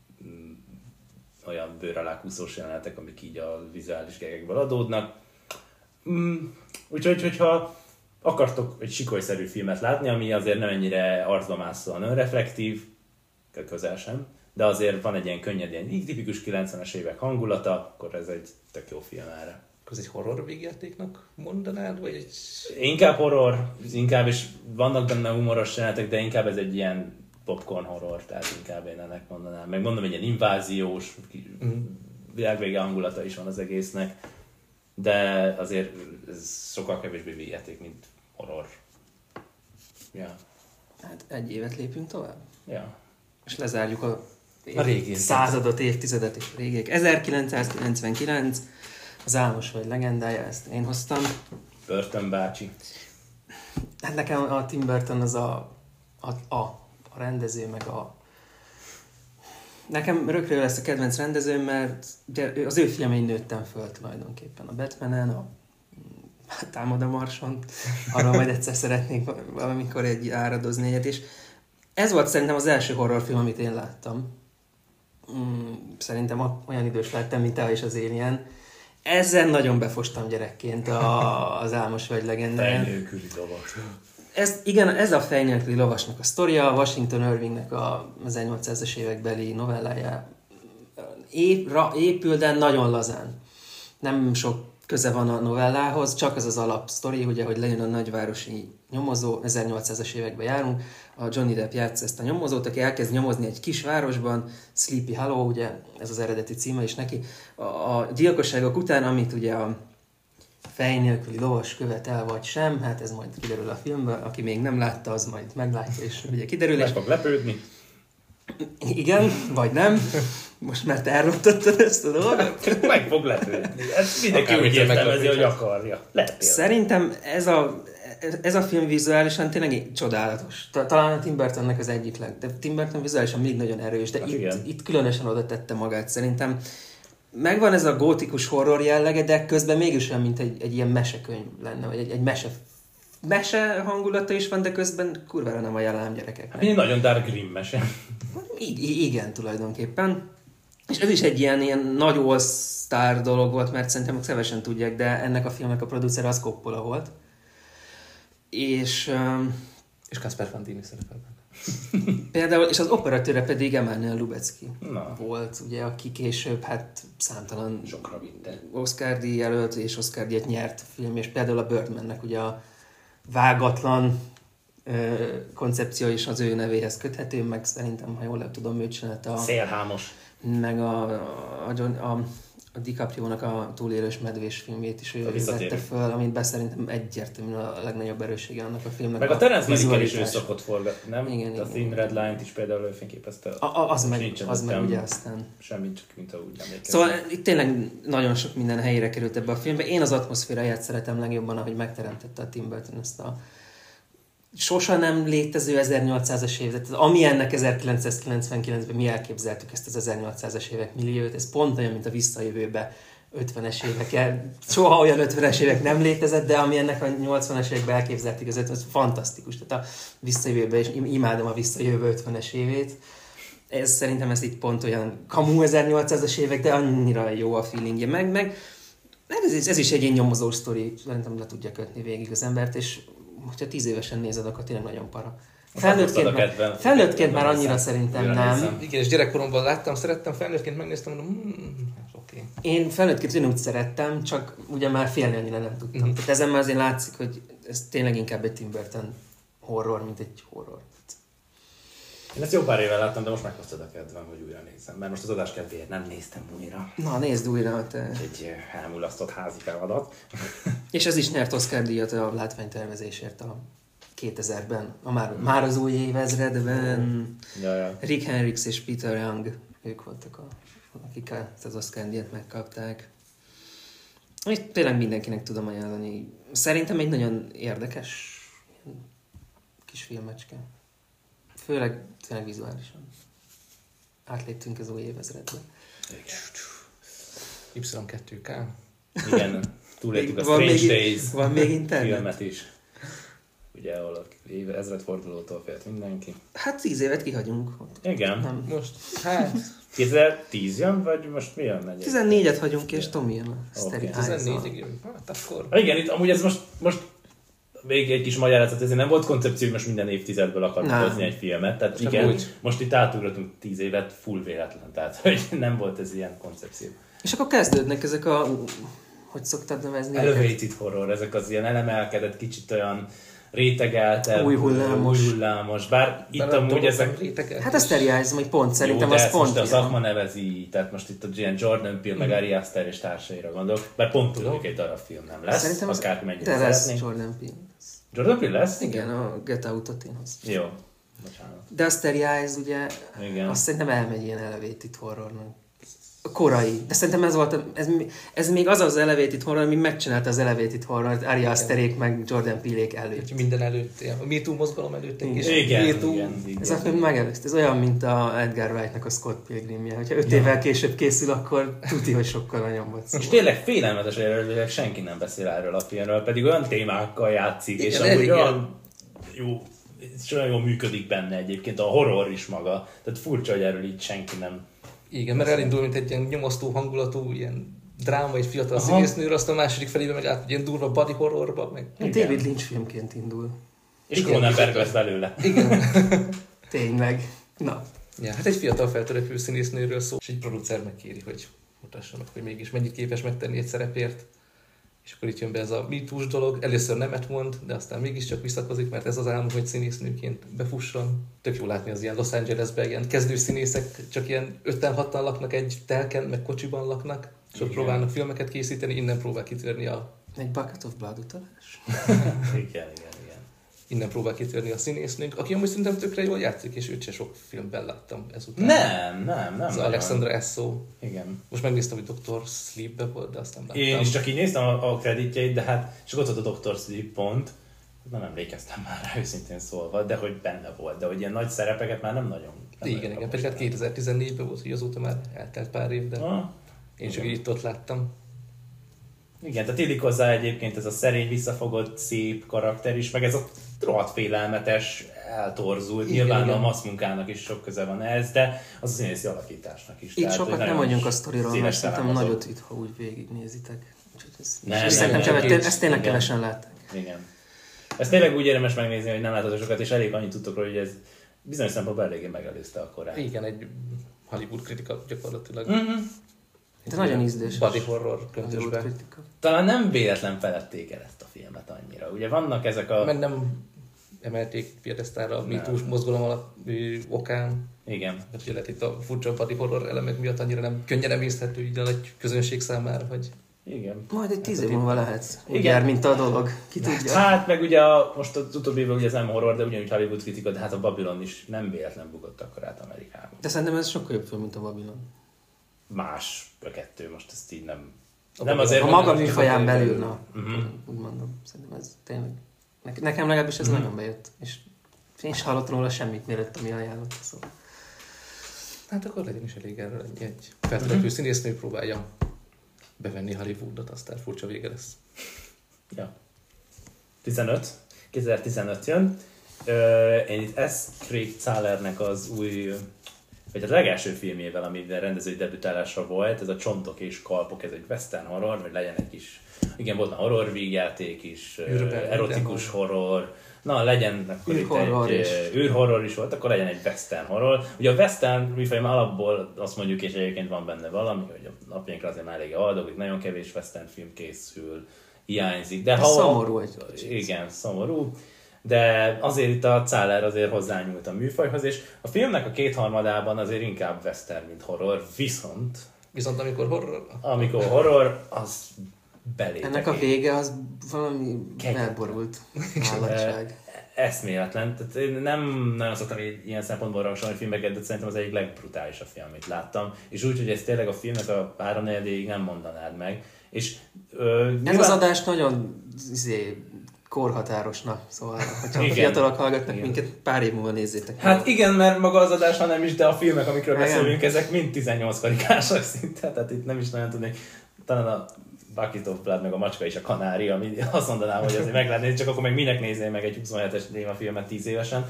olyan bőr alá kúszós jelenetek, amik így a vizuális gegekből adódnak. Úgyhogy, hogyha akartok egy Sikolyszerű filmet látni, ami azért nem ennyire arcba mászóan önreflektív, közel sem, de azért van egy ilyen könnyed, ilyen tipikus kilencvenes évek hangulata, akkor ez egy tök jó film erre. Ez egy horror végjátéknak mondanád, vagy egy... Inkább horror, inkább is vannak benne humoros jelenetek, de inkább ez egy ilyen popcorn horror, tehát inkább én ennek mondanám. Meg mondom, egy ilyen inváziós, mm. világvége hangulata is van az egésznek, de azért ez sokkal kevésbé végjáték, mint horror. Ja. Hát egy évet lépünk tovább. Ja. És lezárjuk a, a régi századot, évtizedet és a régiek. ezerkilencszázkilencvenkilenc, az Álmos vagy legendája, ezt én hoztam. Burton bácsi. Hát nekem a Tim Burton az a, a, a, a rendező, meg a... Nekem örökre lesz a kedvenc rendezőm, mert az ő filmein nőttem föl tulajdonképpen. A Batmanen, a Támad a Marson, arról majd egyszer szeretnék valamikor egy áradozni egyet, és ez volt szerintem az első horrorfilm, amit én láttam. Szerintem olyan idős lettem, mint te és az Alien. Ezzel nagyon befostam gyerekként a, az Álmos vagy legendáján. Fejnélküli dolog. Ez, igen, ez a fej nélküli lovasnak a sztoria, Washington Irvingnek a ezernyolcszázas évekbeli novellája ép, ra, épül, de nagyon lazán. Nem sok köze van a novellához, csak az az alapsztori, ugye, hogy lejön a nagyvárosi nyomozó, ezernyolcszázas években járunk, a Johnny Depp játsza ezt a nyomozót, aki elkezd nyomozni egy kis városban, Sleepy Hollow, ugye, ez az eredeti címe is neki, a, a gyilkosságok után, amit ugye a fej nélküli lovas követ el vagy sem, hát ez majd kiderül a filmben, aki még nem látta, az majd meglátja, és ugye kiderül. Meg fog lepődni. Igen, vagy nem. Most már te elrontottad ezt a dolgot. Meg fog lepődni. Ez mindenki úgy értelmezi, hogy akarja. Lehet. Szerintem ez a, ez a film vizuálisan tényleg csodálatos. Talán a Tim Burtonnek az egyik leg. De Tim Burton vizuálisan mindig nagyon erős, de hát itt, itt különösen oda tette magát. Szerintem megvan ez a gótikus horror jellege, de közben mégis olyan, mint egy, egy ilyen mesekönyv lenne, vagy egy, egy mese, mese hangulata is van, de közben kurvára nem ajánlám gyerekeknek. Hát nagyon Dark Grimm mese. I- igen, tulajdonképpen. És ez is egy ilyen, ilyen nagy all-star dolog volt, mert szerintem kevesen tudják, de ennek a filmnek a producer az Coppola volt. És... Um, és Kasper Fantini szerepel benne. Például, és az operatőre pedig Emanuel Lubezki Na. volt, ugye, aki később hát számtalan sokra vitte. Oscar-díj jelölt és Oscar-díjat nyert film, és például a Birdmannek ugye a vágatlan ö, koncepció is az ő nevéhez köthető, meg szerintem, ha jól tudom, ő csinálta a... Szélhámos. Meg a, a, a, a DiCaprio-nak a túlélős medvés filmjét is ő vette föl, amit be szerintem egyértelműen a legnagyobb erőssége annak a filmnek. Meg a, a Terence Malick is ő szokott forgatni, nem? Igen, a igen, Thin Red Line-t is például ő fényképezte. A, a, az meg, az meg ugye aztán. Semmit, csak mint ahogy emlékeztem. Szóval itt tényleg nagyon sok minden helyére került ebbe a filmbe. Én az atmoszféráját szeretem legjobban, ahogy megteremtette a Tim Burton ezt a sosa nem létező ezernyolcszázas év, tehát ami ennek ezerkilencszázkilencvenkilencben mi elképzeltük ezt az ezernyolcszázas évek milliót, ez pont olyan, mint a Visszajövőbe ötvenes évek. Soha olyan ötvenes évek nem létezett, de ami ennek a nyolcvanas években elképzeltük, ez, ez fantasztikus. Tehát a Visszajövőbe, és imádom a Visszajövő ötvenes évét. Ez szerintem ez így pont olyan kamu ezernyolcszázas évek, de annyira jó a feelingje. Meg, meg ez, ez is egy ilyen nyomozó sztori, szerintem le tudja kötni végig az embert, és hogyha tíz évesen nézed, akkor tényleg nagyon para. Felnőttként, már, felnőttként már annyira szerintem nem. Igen, és gyerekkoromban láttam, szerettem, felnőttként megnéztem, mondom, hmm, oké. Okay. Én felnőttként én úgy szerettem, csak ugye már félni annyira nem tudtam. Mm-hmm. Tehát ezen már azért látszik, hogy ez tényleg inkább egy Tim Burton horror, mint egy horror. Én ezt jó pár éve láttam, de most meghoztad a kedvem, hogy újra nézem. Mert most az adás kedvéért nem néztem újra. Na, nézd újra. Te. Egy elmulasztott házi feladat. És ez is nyert Oscar-díjat a látványtervezésért a kétezerben, a már, már az új évezredben. Ja, ja. Rick Hendricks és Peter Young, ők voltak, a, akik az Oscar-díjat megkapták. És tényleg mindenkinek tudom ajánlani. Szerintem egy nagyon érdekes kis filmecske. Főleg tényleg vizuálisan. Átléptünk az új évezredbe. Y kettő K. Igen, túléltük a van Strange még, Days van még internet? filmet is. Ugye, ahol a ezredfordulótól félt mindenki. Hát tíz évet kihagyunk. Igen. Nem. Most, hát... kétezer-tíz jön, vagy most mi jön? tizennégyet hagyunk, és Tomi jön a okay. tizennégyig jön. Hát akkor... Igen, itt amúgy ez most, most még egy kis magyarázat, ezért nem volt koncepció, hogy most minden évtizedből akarunk hozni egy filmet. Tehát csak igen, úgy. Most itt átugratunk tíz évet full véletlen, tehát hogy nem volt ez ilyen koncepció. És akkor kezdődnek ezek a, hogy szoktad nevezni? Elevated horror, ezek az ilyen elemelkedett, kicsit olyan rétegeltebb, új hullámos. Új hullámos. Bár itt Bár amúgy ezek... Rétegelt hát ezt terjázzom, hogy pont szerintem jó, az de pont most a szakma nevezi, tehát most itt a Jordan Peele, meg Ari Aster és társaira gondolok, bár pont tudjuk, egy darab film nem lesz, szerintem az, akárki mennyire de lesz szeretnénk. Jordan Peele. Jordan Peele lesz? Igen, a Get Out-ot én hoztam. Jó, bocsánat. De a Starry Eyes ugye, igen. azt szerintem elmegy ilyen elevated horrornak. A korai. De szerintem ez volt, a, ez, ez még az az elevated horror, ami megcsinálta az elevated horror, Ari Asterék meg Jordan Peele-ék előtt. Minden előtt, a Me Too mozgalom előtt. Igen, igen, igen, igen, igen. Ez a film megelőzte. Ez olyan, mint a Edgar Wright-nak a Scott Pilgrimje. Hogyha öt ja. évvel később készül, akkor tudni, hogy sokkal nagyon volt szó. És tényleg félelmetes, hogy senki nem beszél erről a filmről, pedig olyan témákkal játszik, igen, és amúgy olyan jó, és olyan jól működik benne egyébként, a horror is maga. Tehát furcsa, hogy erről így senki nem... Igen, mert elindul, mint egy ilyen nyomasztó hangulatú, ilyen dráma, egy fiatal színésznőről, azt a második felében meg át egy ilyen durva body horrorba. Meg... David Lynch filmként indul. És Cronenberg lesz belőle. Igen. Tényleg. Na. Ja, hát egy fiatal feltörekvő színésznőről szól, és egy producer megkéri, hogy mutassa meg, hogy mégis mennyit képes megtenni egy szerepért. És akkor itt jön be ez a MeToo-s dolog. Először nemet mond, de aztán mégiscsak visszakozik, mert ez az álom, hogy színésznőként befusson. Tök jó látni az ilyen Los Angelesben, ilyen kezdő színészek csak ilyen ötten-hatan laknak egy telken, meg kocsiban laknak, és ott próbálnak filmeket készíteni, innen próbál kitörni a... Egy Bucket of Blood utalás? igen, igen, igen. Innen próbál kitörni a színesznőnk, aki amúgy szerintem tökre jól játszik, és őt se sok filmben láttam ezután. Nem, nem, nem. Az Alexandra Esso. Igen. Most megnéztem, hogy doktor Sleep-be volt, de azt nem láttam. Én is csak így néztem a, a kreditjeit, de hát csak ott volt a doktor Sleep pont. Nem emlékeztem már rá, őszintén szólva, de hogy benne volt. De hogy ilyen nagy szerepeket már nem nagyon... Nem igen, igen, pedig hát kétezer-tizennégyben volt, hogy azóta már eltelt pár év, de ah, én csak itt ott láttam. Igen, tehát illik hozzá egyébként ez a szerény, visszafogott, szép karakter is, meg ez a rohadt félelmetes, eltorzult. Igen, nyilván igen. A masszmunkának is sok köze van ez, de az a színészi alakításnak is. Itt tehát, sokat nem mondjunk a sztoriról, mert szerintem nagyot itt, ha úgy végignézitek. Ez, nem, nem, szerintem nem, kevet, ezt tényleg igen. Kevesen látták. Igen. Ezt tényleg úgy érdemes megnézni, hogy nem látod sokat, és elég annyit tudtok róla, hogy ez bizonyos szempontból eléggé megelőzte a korát. Igen, egy Hollywood kritika gyakorlatilag. Mm-hmm. De nagyon ízléses. Body horror köntösbe. Talán nem véletlen feledték el ezt a filmet annyira. Ugye vannak ezek a... Meg nem emelték piedesztára a MeToo mozgalom alatt okán. Igen. Hát ugye lehet itt a furcsa body horror elemek miatt annyira nem könnyen emészthető így a nagy közönség számára, hogy... Igen. Majd egy tíz év múlva lehet. Igen, mint a dolog. Ki tudja. Hát meg ugye a, most az utóbbi évben ugye ez nem horror, de ugyanúgy Hollywood kritika, de hát a Babylon is nem véletlen bukott akkor át Amerikában. De szerintem ez sokkal jobb film, mint a Babylon. Más a kettő, most ezt így nem... A nem azért, a maga műfaján belül, na, uh-huh. úgy mondom, szerintem ez tényleg... Nekem legalábbis ez uh-huh. nagyon bejött, és én is hallottam róla semmit, mielőtt ami ajánlott, szóval. Hát akkor legyen is elég erről ennyi. Egy feltörekvő uh-huh. színésznő próbálja bevenni Hollywoodot, aztán furcsa vége lesz. Ja. tizenöt. kétezer-tizenöt jön. Uh, én itt S. Craig Zahlernek az új... vagy a legelső filmjével, amivel rendezői debütálása volt, ez a Csontok és Kalpok, ez egy western horror, vagy legyen egy kis, igen, volt már horror vígjáték is, Ürben, erotikus minden horror, na legyen akkor űrhorror itt egy is. űrhorror is volt, akkor legyen egy western horror. Ugye a western műfaj alapból azt mondjuk, és egyébként van benne valami, hogy a napjainkra azért már elég aldozik, nagyon kevés western film készül, hiányzik. De ha szomorú egy igen, szomorú. De azért itt a Zahler azért hozzányúlt a műfajhoz, és a filmnek a kétharmadában azért inkább western, mint horror, viszont... Viszont amikor horror? Amikor horror, az belépek. Ennek a vége az valami elborult állatság. Eszméletlen. Tehát én nem nagyon szoktam ilyen szempontból ragsolni filmeket, de szerintem az egyik legbrutálisabb film, amit láttam. És úgy, hogy ez tényleg a filmnek a háromnegyedéig nem mondanád meg. És, ö, ez nyilván... az adás nagyon izé, korhatárosnak, szóval, hogyha igen. fiatalok hallgatnak igen. minket, pár év múlva nézzétek. Hát meg. Igen, mert maga az adás, ha nem is, de a filmek, amikről igen. beszélünk, ezek mind tizennyolc karikások szinte, tehát itt nem is nagyon tudnék. Talán a Bucket of Blood, meg a Macska és a Kanári, ami azt mondanám, hogy azért meg lehet nézni, csak akkor meg minek néznél meg egy huszonhetes témafilmet tíz évesen.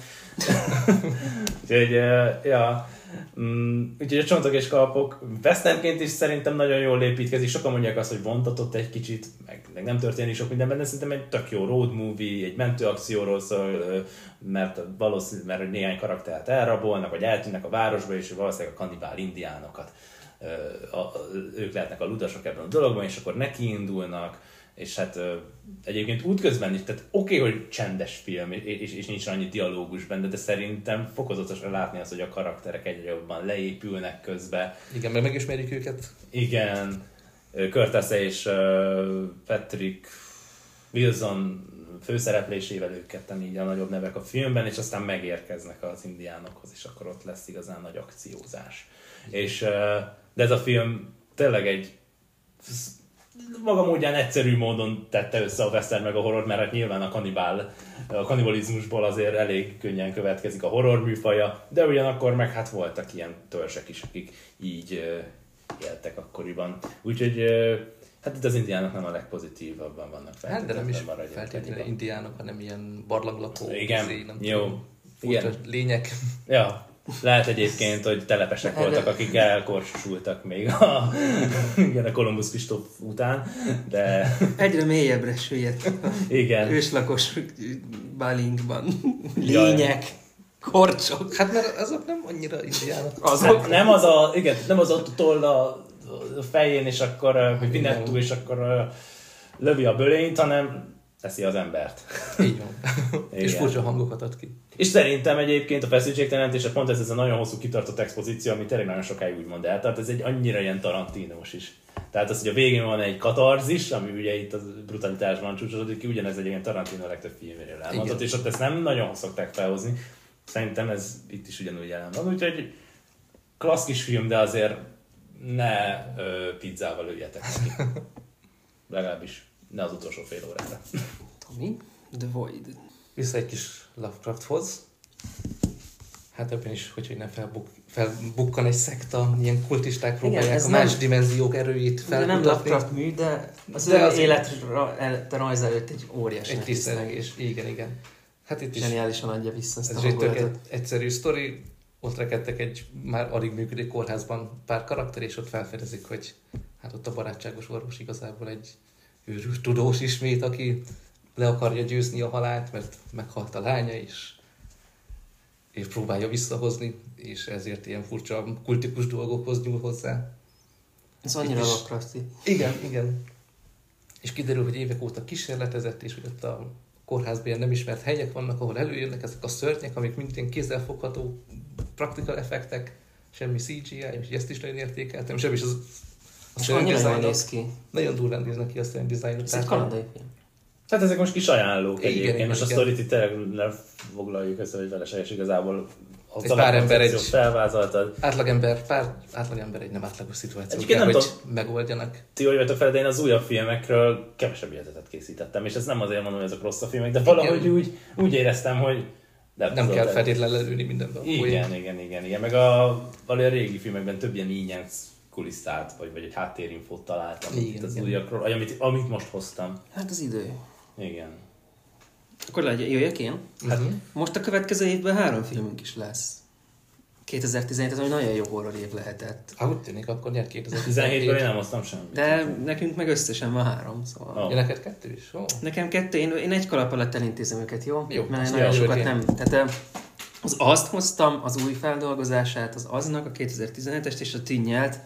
Úgyhogy, ja... Mm, úgyhogy a Csontok és Kalpok westernként is szerintem nagyon jól építkezik. Sokan mondják azt, hogy vontatott egy kicsit, meg, meg nem történik sok minden benne, szerintem egy tök jó road movie, egy mentőakcióról szól, mert valószínűleg mert néhány karaktert elrabolnak, vagy eltűnnek a városba, és valószínűleg a kannibál indiánokat a, a, ők lehetnek a ludasok ebben a dologban, és akkor nekiindulnak, és hát ö, egyébként útközben is, tehát oké, okay, hogy csendes film, és, és, és nincs annyi dialógus benne, de szerintem fokozatosan látni azt, hogy a karakterek egyre jobban leépülnek közben. Igen, mert megismerjük őket. Igen, Curtis és uh, Patrick Wilson főszereplésével ők ketten így a nagyobb nevek a filmben, és aztán megérkeznek az indiánokhoz, és akkor ott lesz igazán nagy akciózás. És, uh, de ez a film tényleg egy maga módján egyszerű módon tette össze a western meg a horror, mert hát nyilván a kannibál, a kannibalizmusból azért elég könnyen következik a horror műfaja, de ugyanakkor meg hát voltak ilyen törzsek is, akik így uh, éltek akkoriban. Úgyhogy uh, hát itt az indiánok nem a legpozitívabban vannak feltétlenül. Hát de nem is feltétlenül indiánok, hanem ilyen barlanglakó, igen, izé, nem jó. Tudom, furcsa lények. Ja. Lehet egyébként, hogy telepesek voltak, akik elkorsultak még a, igen, a Kolumbusz Kristóf után, de... Egyre mélyebbre süllyedt a igen. őslakos Bálingban lények, korcsok. Hát mert azok nem annyira indiánok. Azok hát nem az a, igen, nem az ott toll a, a fején, és akkor, hogy Vinettú, és akkor uh, lövi a bölényt, hanem teszi az embert. Így van. És furcsa hangokat ad ki. És szerintem egyébként a feszültségtelenítése pont ez, ez a nagyon hosszú kitartott expozíció, ami tényleg nagyon sokáig úgymond el. Tehát ez egy annyira ilyen Tarantinos is. Tehát az, hogy a végén van egy katarzis, ami ugye itt a brutalitásban csúcsosodik ki, ugyanez egy ilyen Tarantino legtöbb filméről elmondott, és ott ezt nem nagyon szokták felhozni. Szerintem ez itt is ugyanúgy jelen van. Úgyhogy klassz kis film, de azért ne ö, pizzával lőjetek neki. Legalábbis ne az utolsó fél órára. Tomi, The Void. Vissza egy kis Lovecrafthoz. Hát ebben is, hogy nem felbuk, felbukkan egy szekta, ilyen kultisták próbálják a más nem, dimenziók erőit felkutatni. Nem Lovecraft mű, de az de ő az életrajz előtt egy óriási egy tisztelgés. Igen, igen. Hát itt is zseniálisan adja vissza ezt ez a hangulatot. Ez egy tök egyszerű sztori. Ott rekedtek egy már alig működő kórházban pár karakter, és ott felfedezik, hogy hát ott a barátságos orvos igazából egy őrült tudós ismét, aki le akarja győzni a halált, mert meghalt a lánya is, és próbálja visszahozni, és ezért ilyen furcsa kultikus dolgokhoz nyúl hozzá. Ez annyira Lovecrafti. Igen, igen. És kiderül, hogy évek óta kísérletezett, és hogy ott a kórházban ilyen nem ismert helyek vannak, ahol előjönnek ezek a szörnyek, amik mindén kézzelfogható practical effektek, semmi cé gé i, és ezt is nagyon értékeltem, semmi is az a szörnydizájnok. Néz ki. Nagyon durván néznek ki a szörnydizájnok. Ez egy kanadai film. Hát ezek most kis ajánlók egyébként, és a sztorit itt tényleg lefoglaljuk össze, hogy felesleges igazából. Egy pár ember egy felvázoltad. Átlagember, pár átlagember egy nem átlagos szituációt kell, hogy tudom, megoldjanak. Ti hogy vagytok fel, de én az újabb filmekről kevesebb jegyzetet készítettem, és ez nem azért mondom, hogy ezek rossz a filmek, de valahogy úgy, úgy éreztem, hogy nem, nem kell feltétlenül lelőni mindenben. Igen, igen, igen, igen, igen. Meg a, a régi filmekben több ilyen ínyenc kulisszát, vagy, vagy egy háttérinfót találtam igen, itt az igen. újakról, amit, amit most hoztam. Hát az idő. Igen. Akkor legyen, jöjjek én? Hát, most a következő évben három filmünk is lesz. kétezer-tizenhét, ez egy nagyon jó horror év lehetett. Ha úgy tűnik, akkor nyert kétezer-tizenhétben én nem hoztam semmit. De nekünk meg összesen van három, szóval... Oh. Ja, neked kettő is? Oh. Nekem kettő, én, én egy kalap alatt elintézem őket, jó? Jó. Mert nagyon sokat nem... Tehát az azt hoztam, az új feldolgozását, az aznak a kétezer-tizenhetest és a tűnnyelt.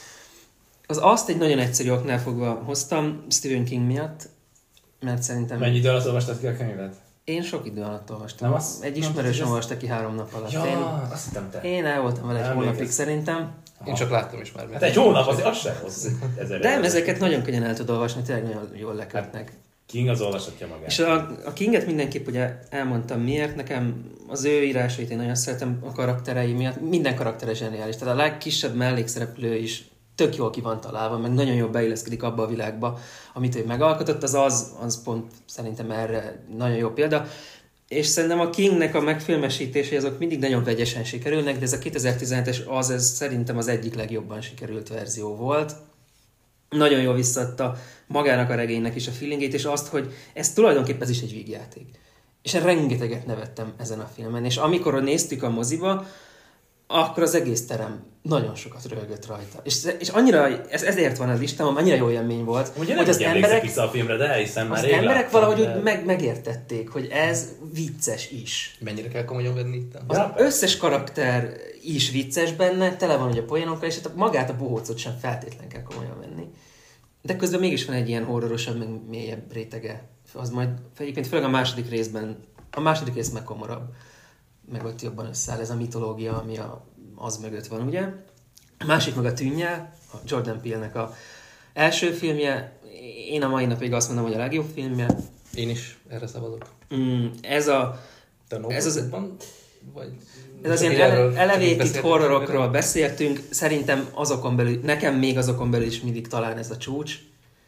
Az azt egy nagyon egyszerű oknál fogva hoztam, Stephen King miatt, mert szerintem... Mennyi idő alatt olvastad ki a könyvet? Én sok idő alatt olvastam. Nem az, egy ismerősöm olvasta ki három nap alatt. Ja, én, azt hittem te. Én el voltam vele egy hónapig szerintem. Én csak láttam is már. Hát egy hónap, azért az sem hozzá. De ezeket nagyon könnyen el tud olvasni, tényleg nagyon jól lekötnek. Hát, King az olvasatja magát. És a, a Kinget mindenképp ugye elmondtam miért. Nekem az ő írásait én nagyon szeretem a karakterei miatt. Minden karaktere zseniális. Tehát a legkisebb mellékszereplő is tök jól ki van találva, meg nagyon jól beilleszkedik abba a világba, amit ő megalkotott. Az az, az pont szerintem erre nagyon jó példa. És szerintem a Kingnek a megfilmesítései azok mindig nagyon vegyesen sikerülnek, de ez a kétezer-tizenhetes az, ez szerintem az egyik legjobban sikerült verzió volt. Nagyon jól visszadta magának a regénynek is a feelingét, és azt, hogy ez tulajdonképpen ez is egy vígjáték. És én rengeteget nevettem ezen a filmen, és amikor néztük a moziba, akkor az egész terem nagyon sokat röhögött rajta. És, és annyira, ez, ezért van a listámon, annyira jó élmény volt, ugye hogy az emberek, vissza a filmre, de elhiszem már az emberek láttam, valahogy de... úgy meg, megértették, hogy ez vicces is. Mennyire kell komolyan venni itt? Az ja, összes karakter is vicces benne, tele van ugye poénokkal, és hát magát a bohócot sem feltétlen kell komolyan venni. De közben mégis van egy ilyen horrorosabb, meg mélyebb rétege. Az majd, egyébként főleg a második részben, a második rész meg komorabb, meg ott jobban összeáll ez a mitológia, ami a, az mögött van, ugye? A másik meg a Tűnnyel, a Jordan Peele-nek a első filmje, én a mai napig azt mondom, hogy a legjobb filmje. Én is erre szavazok. Mm, ez a... Ez az... Vagy ez az ilyen ele, elevated horrorokról beszéltünk, szerintem azokon belül, nekem még azokon belül is mindig talán ez a csúcs.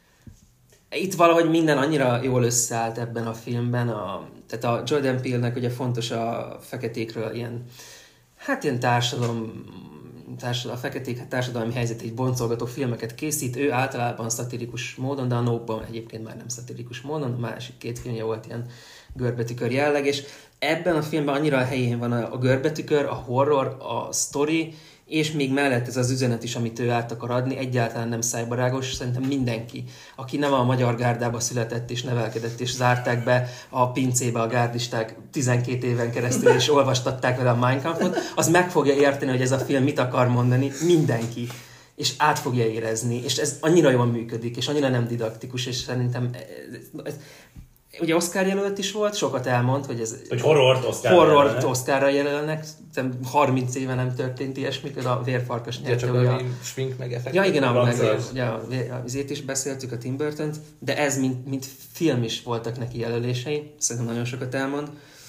Itt valahogy minden annyira jól összeállt ebben a filmben, a, tehát a Jordan Peele-nek ugye fontos a feketékről ilyen, hát ilyen társadalom, társadalom, a feketék társadalmi helyzetét boncolgató filmeket készít, ő általában szatirikus módon, de a Nope-ban egyébként már nem szatirikus módon, a másik két filmje volt ilyen görbetükör jelleg, és ebben a filmben annyira a helyén van a, a görbetükör, a horror, a sztori, és még mellett ez az üzenet is, amit ő át akar adni, egyáltalán nem szájbarágos. Szerintem mindenki, aki nem a magyar gárdába született és nevelkedett, és zárták be a pincébe a gárdisták tizenkét éven keresztül, és olvastatták vele a Mein Kampfot, az meg fogja érteni, hogy ez a film mit akar mondani, mindenki. És át fogja érezni, és ez annyira jól működik, és annyira nem didaktikus, és szerintem ez, ez, ugye Oscar jelölt is volt, sokat elmond, hogy ez... Hogy horrort Oscarra horrort jelölnek. Oscarra jelölnek. harminc éve nem történt ilyesmi, hogy a Vérfarkas Ja, nyerte. csak Ugye, valami smink meg effekt. ja igen, ahol meg Francos. ugye, azért is beszéltük a Tim Burtont, de ez mint, mint film is voltak neki jelölései, szerintem nagyon sokat elmond.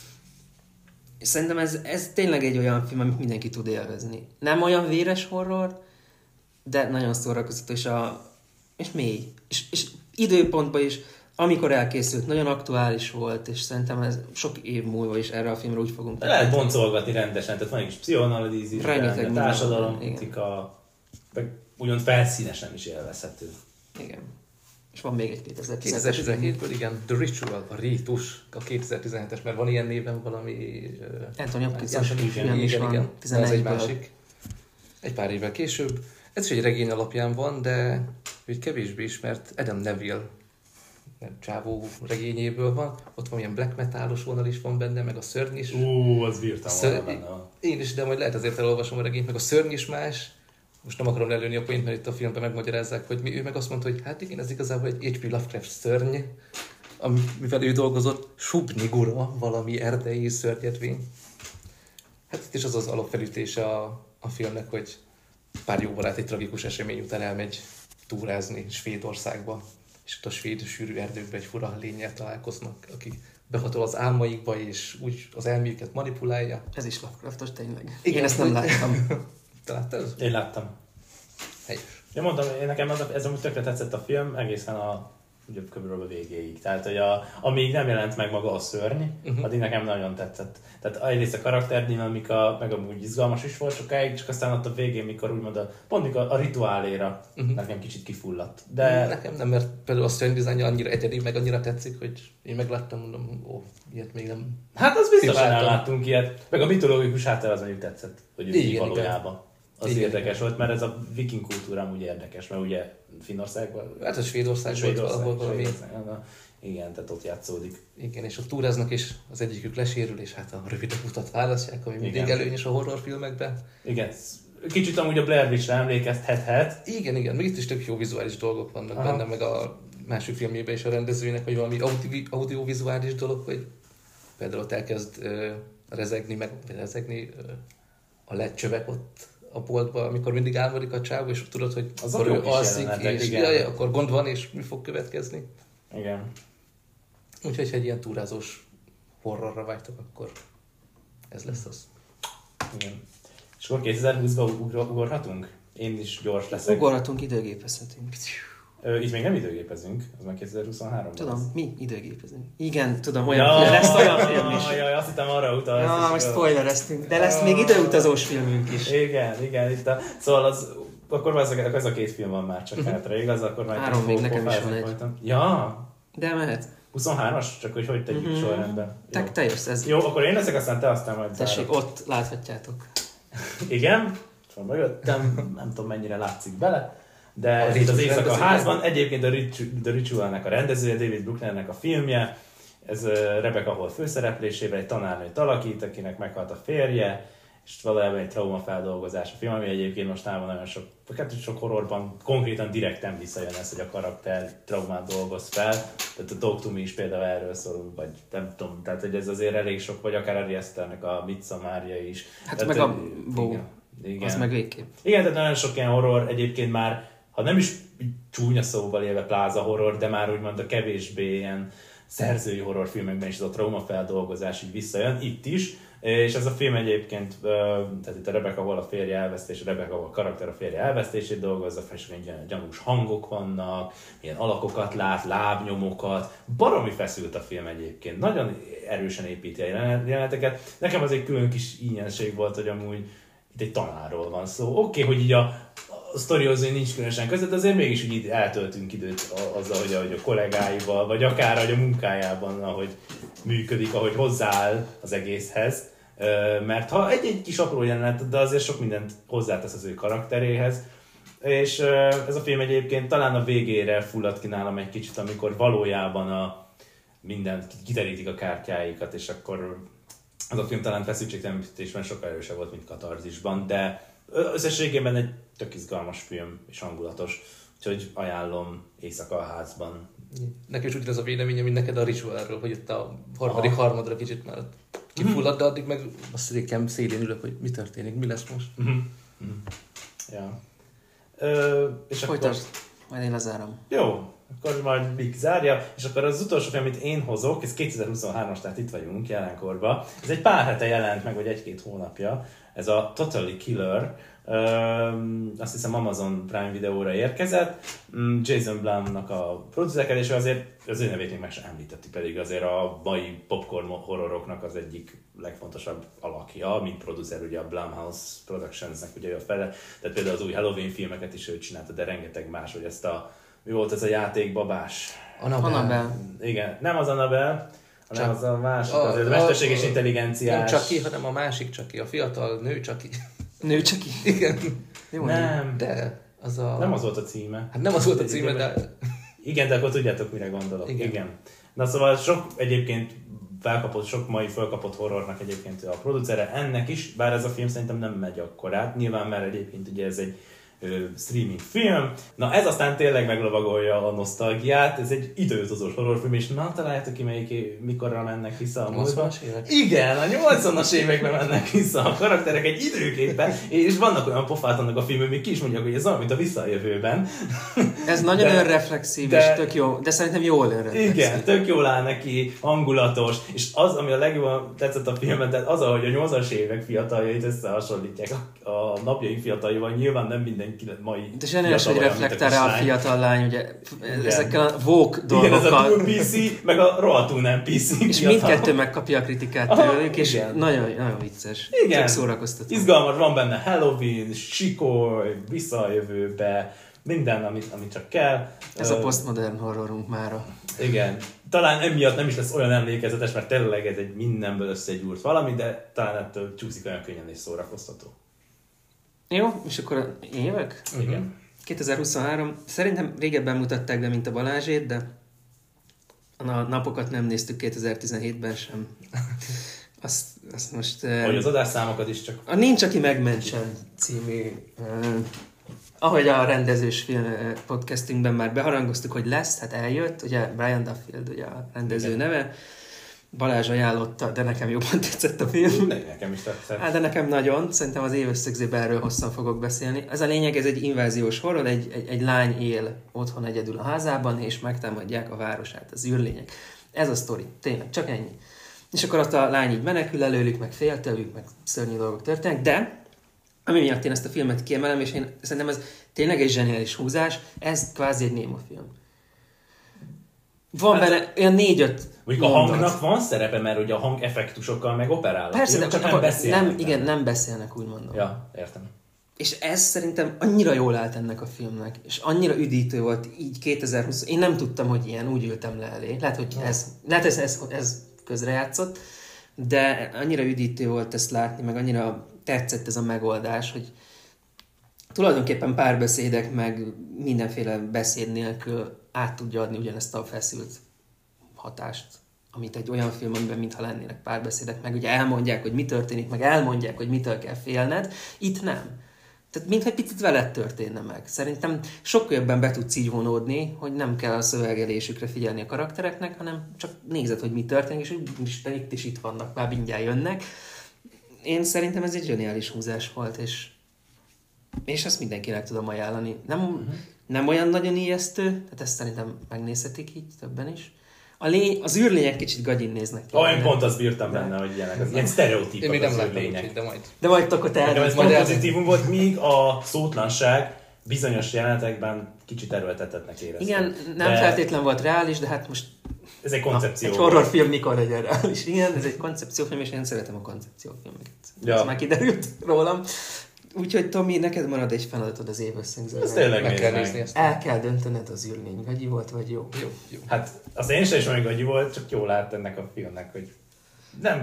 És szerintem ez, ez tényleg egy olyan film, amit mindenki tud élvezni. Nem olyan véres horror, de nagyon szórakoztató, és, a, és mély. És, és időpontban is, amikor elkészült, nagyon aktuális volt, és szerintem ez sok év múlva is erre a filmre úgy fogunk De lehet boncolgatni rendesen, tehát van egy kis pszichoanalízis, Rengeteg társadalomkritika, meg úgymond felszínesen is élvezhető. Igen. És van még egy kétezer-tizenhét. kétezer-tizenhétből, igen, The Ritual, a Ritus, a kétezer-tizenhetes, mert van ilyen néven valami... Anthony Hopkins Uh, film is van, ez egy tizenegyből. másik. Egy pár évvel később. Ez is egy regény alapján van, de úgy kevésbé ismert Adam Neville csávó regényéből van. Ott van ilyen black metalos vonal is van benne, meg a szörny is. Ú, az bírtam Ször... volna benne. Én is, de majd lehet azért elolvasom a regényt, meg a szörny is más. Most nem akarom lelőni a point, mert itt a filmben megmagyarázzák, hogy mi, ő meg azt mondta, hogy hát igen, ez igazából egy há pé Lovecraft szörny, amivel ő dolgozott, Subnigura, valami erdei szörnyetvény. Hát itt is az az alapfelütése a, a filmnek, hogy pár jó barát egy tragikus esemény után elmegy túrázni Svédországba, és ott a svéd sűrű erdőkben egy fura lénnyel találkoznak, aki behatol az álmaikba, és úgy az elméjüket manipulálja. Ez is Lovecraftos tényleg. Igen, Én ezt nem láttam. Te láttad? Én láttam. Helyes. Ja, mondtam, én nekem az, ez amúgy tökre tetszett a film, egészen a ugye körülbelül a végéig. Tehát, hogy a, amíg nem jelent meg maga a szörny, uh-huh. addig nekem nagyon tetszett. Tehát egyrészt a karakterdinamika, meg amúgy izgalmas is volt sokáig, csak aztán ott a végén, mikor úgymond a, pont mikor a rituáléra uh-huh. nekem kicsit kifulladt. De... Nekem nem, mert például a szörny dizájnja annyira egyedi, meg annyira tetszik, hogy én megláttam, mondom, ó, ilyet még nem... Hát az biztosan Kiváltam. nem láttunk ilyet. Meg a mitológikus háttér az mondjuk tetszett, hogy ő Igen, valójában. Az igen, érdekes igen. volt, mert ez a viking kultúra úgy érdekes, mert ugye Finnországban... Hát a Svédország volt valahol valami. Svédország, igen, tehát ott játszódik. Igen, és ott túráznak, és az egyikük lesérül, és hát a rövidebb utat választják, ami mindig Igen. előnyös a horrorfilmekben. Igen, kicsit amúgy a Blair Witch-re emlékeztethet. Igen, igen, még itt is tök jó vizuális dolgok vannak Aha. benne, meg a másik filmjében is a rendezőnek, hogy valami audio, audiovizuális dolog, hogy például ott elkezd uh, rezegni, meg rezegni uh, a ledcsövek ott a boltban, amikor mindig álmodik a csávó, és tudod, hogy Az akkor jó ő kis alszik, jelenetek, és igen. jaj, akkor gond van, és mi fog következni. Igen. Úgyhogy ha egy ilyen túrázós horrorra vágytok, akkor ez lesz az. Igen. És akkor kétezer-húszba ugor- ugorhatunk? Én is gyors leszek. Ugorhatunk, időgépezhetünk. Ö, itt még nem időgépezünk, az már kétezer-huszonhárom. Tudom, mi időgépezünk. Igen, tudom, olyan Ja, film, lesz olyan film is. Jaj, azt hittem arra utalsz. Ja, és most akkor- spoilereztünk, de lesz még időutazós filmünk is. Igen, igen, itt a, szóval az, akkor ez a, ez a két film van már csak uh-huh. hátra, igaz? Akkor már Három, még nekem is van pofázni egy. voltam. Ja, De mehet. huszonhármas, csak hogy hogy tegyük Mhm. sorrendben. Te, Jó. te jössz, ez. Jó, akkor én leszek, aztán te, aztán majd Tessék, zárod. ott láthatjátok. Igen, van mögöttem, nem tudom mennyire látszik bele, de A ez itt az Ritus Éjszaka rendezője. házban. Egyébként a, Ritu- The Ritualnek a rendezője, David Brucknernek a filmje. Ez uh, Rebecca Hall főszereplésével egy tanárnőt alakít, akinek meghalt a férje, és valójában egy traumafeldolgozás a film, ami egyébként mostában nagyon sok, hát sok horrorban konkrétan direkten visszajön ez, hogy a karakter traumát dolgoz fel. Tehát a Talk to Me is például erről szól, vagy nem tudom, tehát hogy ez azért elég sok, vagy akár Ari Asternek a Midsommarja is. Hát tehát, meg a hogy- Bó. Igen, igen. Az meg végképp. Igen, tehát nagyon sok ilyen horror egyébként már, ha nem is csúnya szóval élve pláza horror, de már úgymond a kevésbé ilyen szerzői horrorfilmekben is az a traumafeldolgozás így visszajön, itt is. És ez a film egyébként, tehát itt a Rebecca Hall a férje elvesztés, a Rebecca Hall karakter a férje elvesztését dolgozza, fel, ilyen gyanús hangok vannak, ilyen alakokat lát, lábnyomokat. Baromi feszült a film egyébként, nagyon erősen építi a jeleneteket. Nekem az egy külön kis ínyenség volt, hogy amúgy itt egy tanárról van szó. Oké, okay, hogy így a, a sztorihoz nincs különösen között, de azért mégis így eltöltünk időt azzal, hogy ahogy a kollégáival, vagy akár hogy a munkájában, ahogy működik, ahogy hozzááll az egészhez. Mert ha egy-egy kis apró jelenet, de azért sok mindent hozzátesz az ő karakteréhez. És ez a film egyébként talán a végére fulladt ki nálam egy kicsit, amikor valójában a mindent kiterítik a kártyáikat, és akkor az a film talán feszültségtelenítésben sokkal erősebb volt, mint katarzisban, de összességében egy tök izgalmas film és hangulatos, úgyhogy ajánlom éjszaka a házban. Nekem is ugyanaz a véleményem, mint neked a Ritualról, hogy itt a harmadik Aha. harmadra kicsit már kifulladt, de addig meg a székem szélén ülök, hogy mi történik, mi lesz most. Mm-hmm. Mm-hmm. Ja. Ö, és Folytasd, akkor... majd én lezárom. Jó, akkor majd Vic zárja, és akkor az utolsó film, amit én hozok, ez kétezer-huszonhármas, tehát itt vagyunk jelenkorban. Ez egy pár hete jelent meg, vagy egy-két hónapja. Ez a Totally Killer. Öm, azt hiszem Amazon Prime Videóra érkezett. Jason Blumnak a producerkedése, azért az ő nevét még meg sem említettük, pedig azért a mai popcorn horroroknak az egyik legfontosabb alakja, mint producer, ugye a Blumhouse Productionsnek ugye a fele, tehát például az új Halloween filmeket is ő csinálta, de rengeteg más, hogy ezt a, mi volt ez a játékbabás? Annabelle. Annabelle. Igen, nem az Annabelle, hanem Csak az a másik, a, az a, a mesterséges intelligenciás. Nem Chucky, hanem a másik Chucky, a fiatal nő Chucky. Nő Chucky? Igen. Jó, nem. De az a... Nem az volt a címe. Hát nem az volt a címe, de... Igen, de akkor tudjátok, mire gondolok. Igen. Igen. Na szóval sok egyébként felkapott, sok mai felkapott horrornak egyébként a producere, ennek is, bár ez a film szerintem nem megy akkorát, nyilván mert egyébként ugye ez egy ö, streaming film. Na ez aztán tényleg meglovagolja a nosztalgiát, ez egy időutazós horrorfilm, és na találjátok ki melyik, mikorra mennek vissza a múltba. Igen, a nyolcvanas években mennek vissza a karakterek egy időképpen, és vannak olyan pofát annak a filmben, még ki is mondják, hogy ez olyan, mint a Visszajövőben. Ez nagyon de, önreflexív, de, és tök jó, de szerintem jól önreflexív. Igen, tök jól áll neki, hangulatos, és az, ami a legjobban tetszett a filmben, tehát az, ahogy a nyolcvanas évek fiataljait összehasonlítják a, a napjaink fiataljaival, nyilván nem mindenki mai de zseniális, hogy reflektál a fiatal lány, ugye igen. Ezekkel a woke dolgokkal. Igen, ez a túl pé cé, meg a rohadtul nem pé cé. És fiatal. Mindkettő megkapja a kritikát tőlük, és nagyon, nagyon vicces. Igen. Tök szórakoztató. Izgalmas, van benne Halloween, sikoly, visszajövőbe, minden, amit, amit csak kell. Ez uh, a posztmodern horrorunk mára. Igen. Talán emiatt nem is lesz olyan emlékezetes, mert tényleg ez egy mindenből összegyúrt valami, de talán ettől csúszik olyan könnyen és szórakoztató. Jó, és akkor én jövök? Igen. kétezer-huszonhárom. Szerintem régebben mutatták be, mint a Balázsét, de a napokat nem néztük kétezer-tizenhétben sem. Azt, azt most... Vagy az adásszámokat is csak... A Nincs, aki megmentsen című... Uh, ahogy a rendezős film podcastünkben már beharangoztuk, hogy lesz, hát eljött, ugye Brian Duffield ugye a rendező igen. neve. Balázs ajánlotta, de nekem jobban tetszett a film. De nekem is tetszett. Hát, de nekem nagyon, szerintem az évösszegzőben erről hosszan fogok beszélni. Ez a lényeg, ez egy inváziós horror, egy, egy, egy lány él otthon egyedül a házában, és megtámadják a városát, az űrlények. Ez a sztori, tényleg, csak ennyi. És akkor ott a lány így menekül előlük, meg fél tőlük, meg szörnyű dolgok történnek, de ami miatt én ezt a filmet kiemelem, és én szerintem ez tényleg egy zseniális húzás, ez kvázi egy néma film. Van hát, benne olyan négy-öt mondjuk a hangnak van szerepe, mert ugye a hangeffektusokkal meg operálnak. Persze, de csak nem beszélnek. Nem, igen, nem beszélnek, úgy mondom. Ja, értem. És ez szerintem annyira jól állt ennek a filmnek, és annyira üdítő volt így kétezer-húsz. Én nem tudtam, hogy ilyen, úgy ültem le elé. Lehet, hogy ez, lehet, ez, ez, ez közrejátszott, de annyira üdítő volt ezt látni, meg annyira tetszett ez a megoldás, hogy tulajdonképpen párbeszédek, meg mindenféle beszéd nélkül át tudja adni ugyanezt a feszült hatást, amit egy olyan film, amiben mintha lennének párbeszédek, meg ugye elmondják, hogy mi történik, meg elmondják, hogy mitől kell félned. Itt nem. Tehát mintha egy picit veled történne meg. Szerintem sokkal jobban be tudsz így vonódni, hogy nem kell a szövegelésükre figyelni a karaktereknek, hanem csak nézed, hogy mi történik, és Isten itt is itt vannak, már mindjárt jönnek. Én szerintem ez egy zseniális húzás volt, és, és ezt mindenkinek tudom ajánlani. Nem, uh-huh. nem olyan nagyon ijesztő, tehát ezt szerintem megnézhetik így többen is. A lény, az űrlények kicsit gagyin néznek ki. Ó, én pont azt bírtam benne, hogy ilyenek. Az ilyen sztereotípek az űrlények. De majd. De majd akkor te ez pont pozitívum volt, míg a szótlanság bizonyos jelenetekben kicsit erőltetetnek éreztem. Igen, nem de... feltétlen volt reális, de hát most... Ez egy koncepció. Egy horrorfilm mikor legyen reális. Igen, ez egy koncepciófilm, és én szeretem a koncepciófilmeket. Ja. Ez már kiderült rólam. Úgyhogy Tomi, neked marad egy feladatod az évösszegzőben. Ez tényleg meg kell nézni ezt. El kell döntened, az űrlény gagyi volt, vagy jó? Jó, jó. Hát az én sem is olyan gagyi volt, csak jól állt ennek a filmnek, hogy nem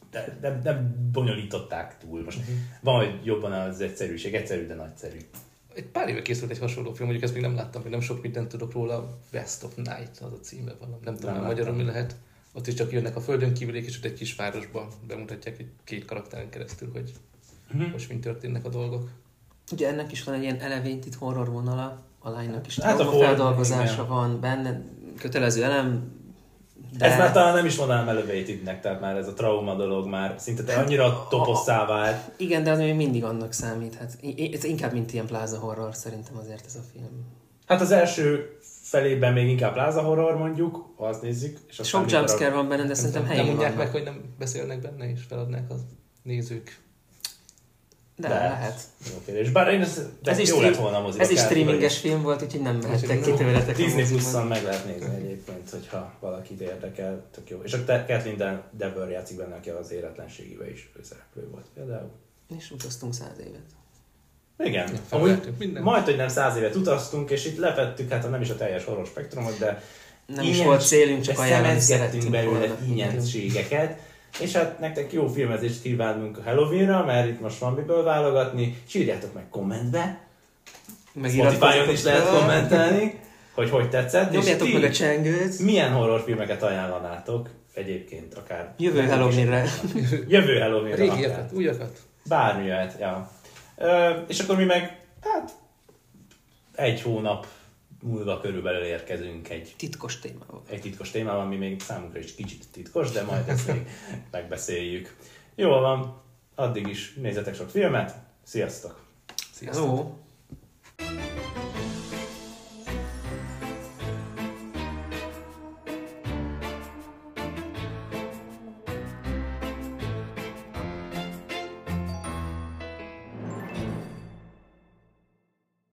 de, de, de bonyolították túl. Most uh-huh. van, hogy jobban az egyszerűség, egyszerű, de nagyszerű. Egy pár éve készült egy hasonló film, mondjuk ezt még nem láttam, hogy nem sok mindent tudok róla. West of Night az a címe valami. Nem tudom, nem magyarul mi lehet. Ott is csak jönnek a földön kívüliek, és ott egy kis városban bemutatják egy két karakteren keresztül, hogy uh-huh. most mind történnek a dolgok. Ugye ennek is van egy ilyen elevated horror vonala, a lánynak is hát trauma feldolgozása van benne, kötelező elem. De... Ezt már talán nem is mondanám elevatednek, tehát már ez a trauma dolog már szinte te annyira toposszá vált. Igen, de az még mindig annak számít. Hát, ez inkább mint ilyen pláza horror szerintem azért ez a film. Hát az első felében még inkább pláza horror mondjuk, ha azt nézzük. És sok jumpscare van benne, de szerintem helyén nem mondják vannak. meg, hogy nem beszélnek benne, és feladnák a nézők. De, de lehet. Jó kérdés. Bár én ezt, ez is, jó lett volna a moziba. Ez is streaminges film volt, úgyhogy nem mehettek ki tőletek. Disney Plus-on meg lehet nézni egyébként, hogyha valakit érdekel, tök jó. És a Kathleen Dever játszik benne, aki az Éretlenségébe is főszereplő volt például. És utaztunk száz évet. Igen, amúgy majd, hogy nem száz évet utaztunk, és itt lefettük, hát nem is a teljes horror spektrumot, de nem is volt célünk, csak ajánlani szerettünk belőle ingyenségeket. És hát nektek jó filmezést kívánunk a Halloweenra, mert itt most van miből válogatni. Sírjátok meg kommentbe. Spotify-on is lehet kommentelni, hogy hogy tetszett. Nyomjátok meg a csengőt. Milyen horrorfilmeket ajánlanátok egyébként akár? Jövő Halloweenre. Jövő Halloweenre. Régieket, újakat. Bármi jöhet, ja. Ö, és akkor mi meg, hát egy hónap múlva körülbelül érkezünk egy titkos témával. Egy titkos témával, ami még számunkra is kicsit titkos, de majd ezt még megbeszéljük. Jól van, addig is nézzetek sok filmet, sziasztok! Sziasztok! Hello.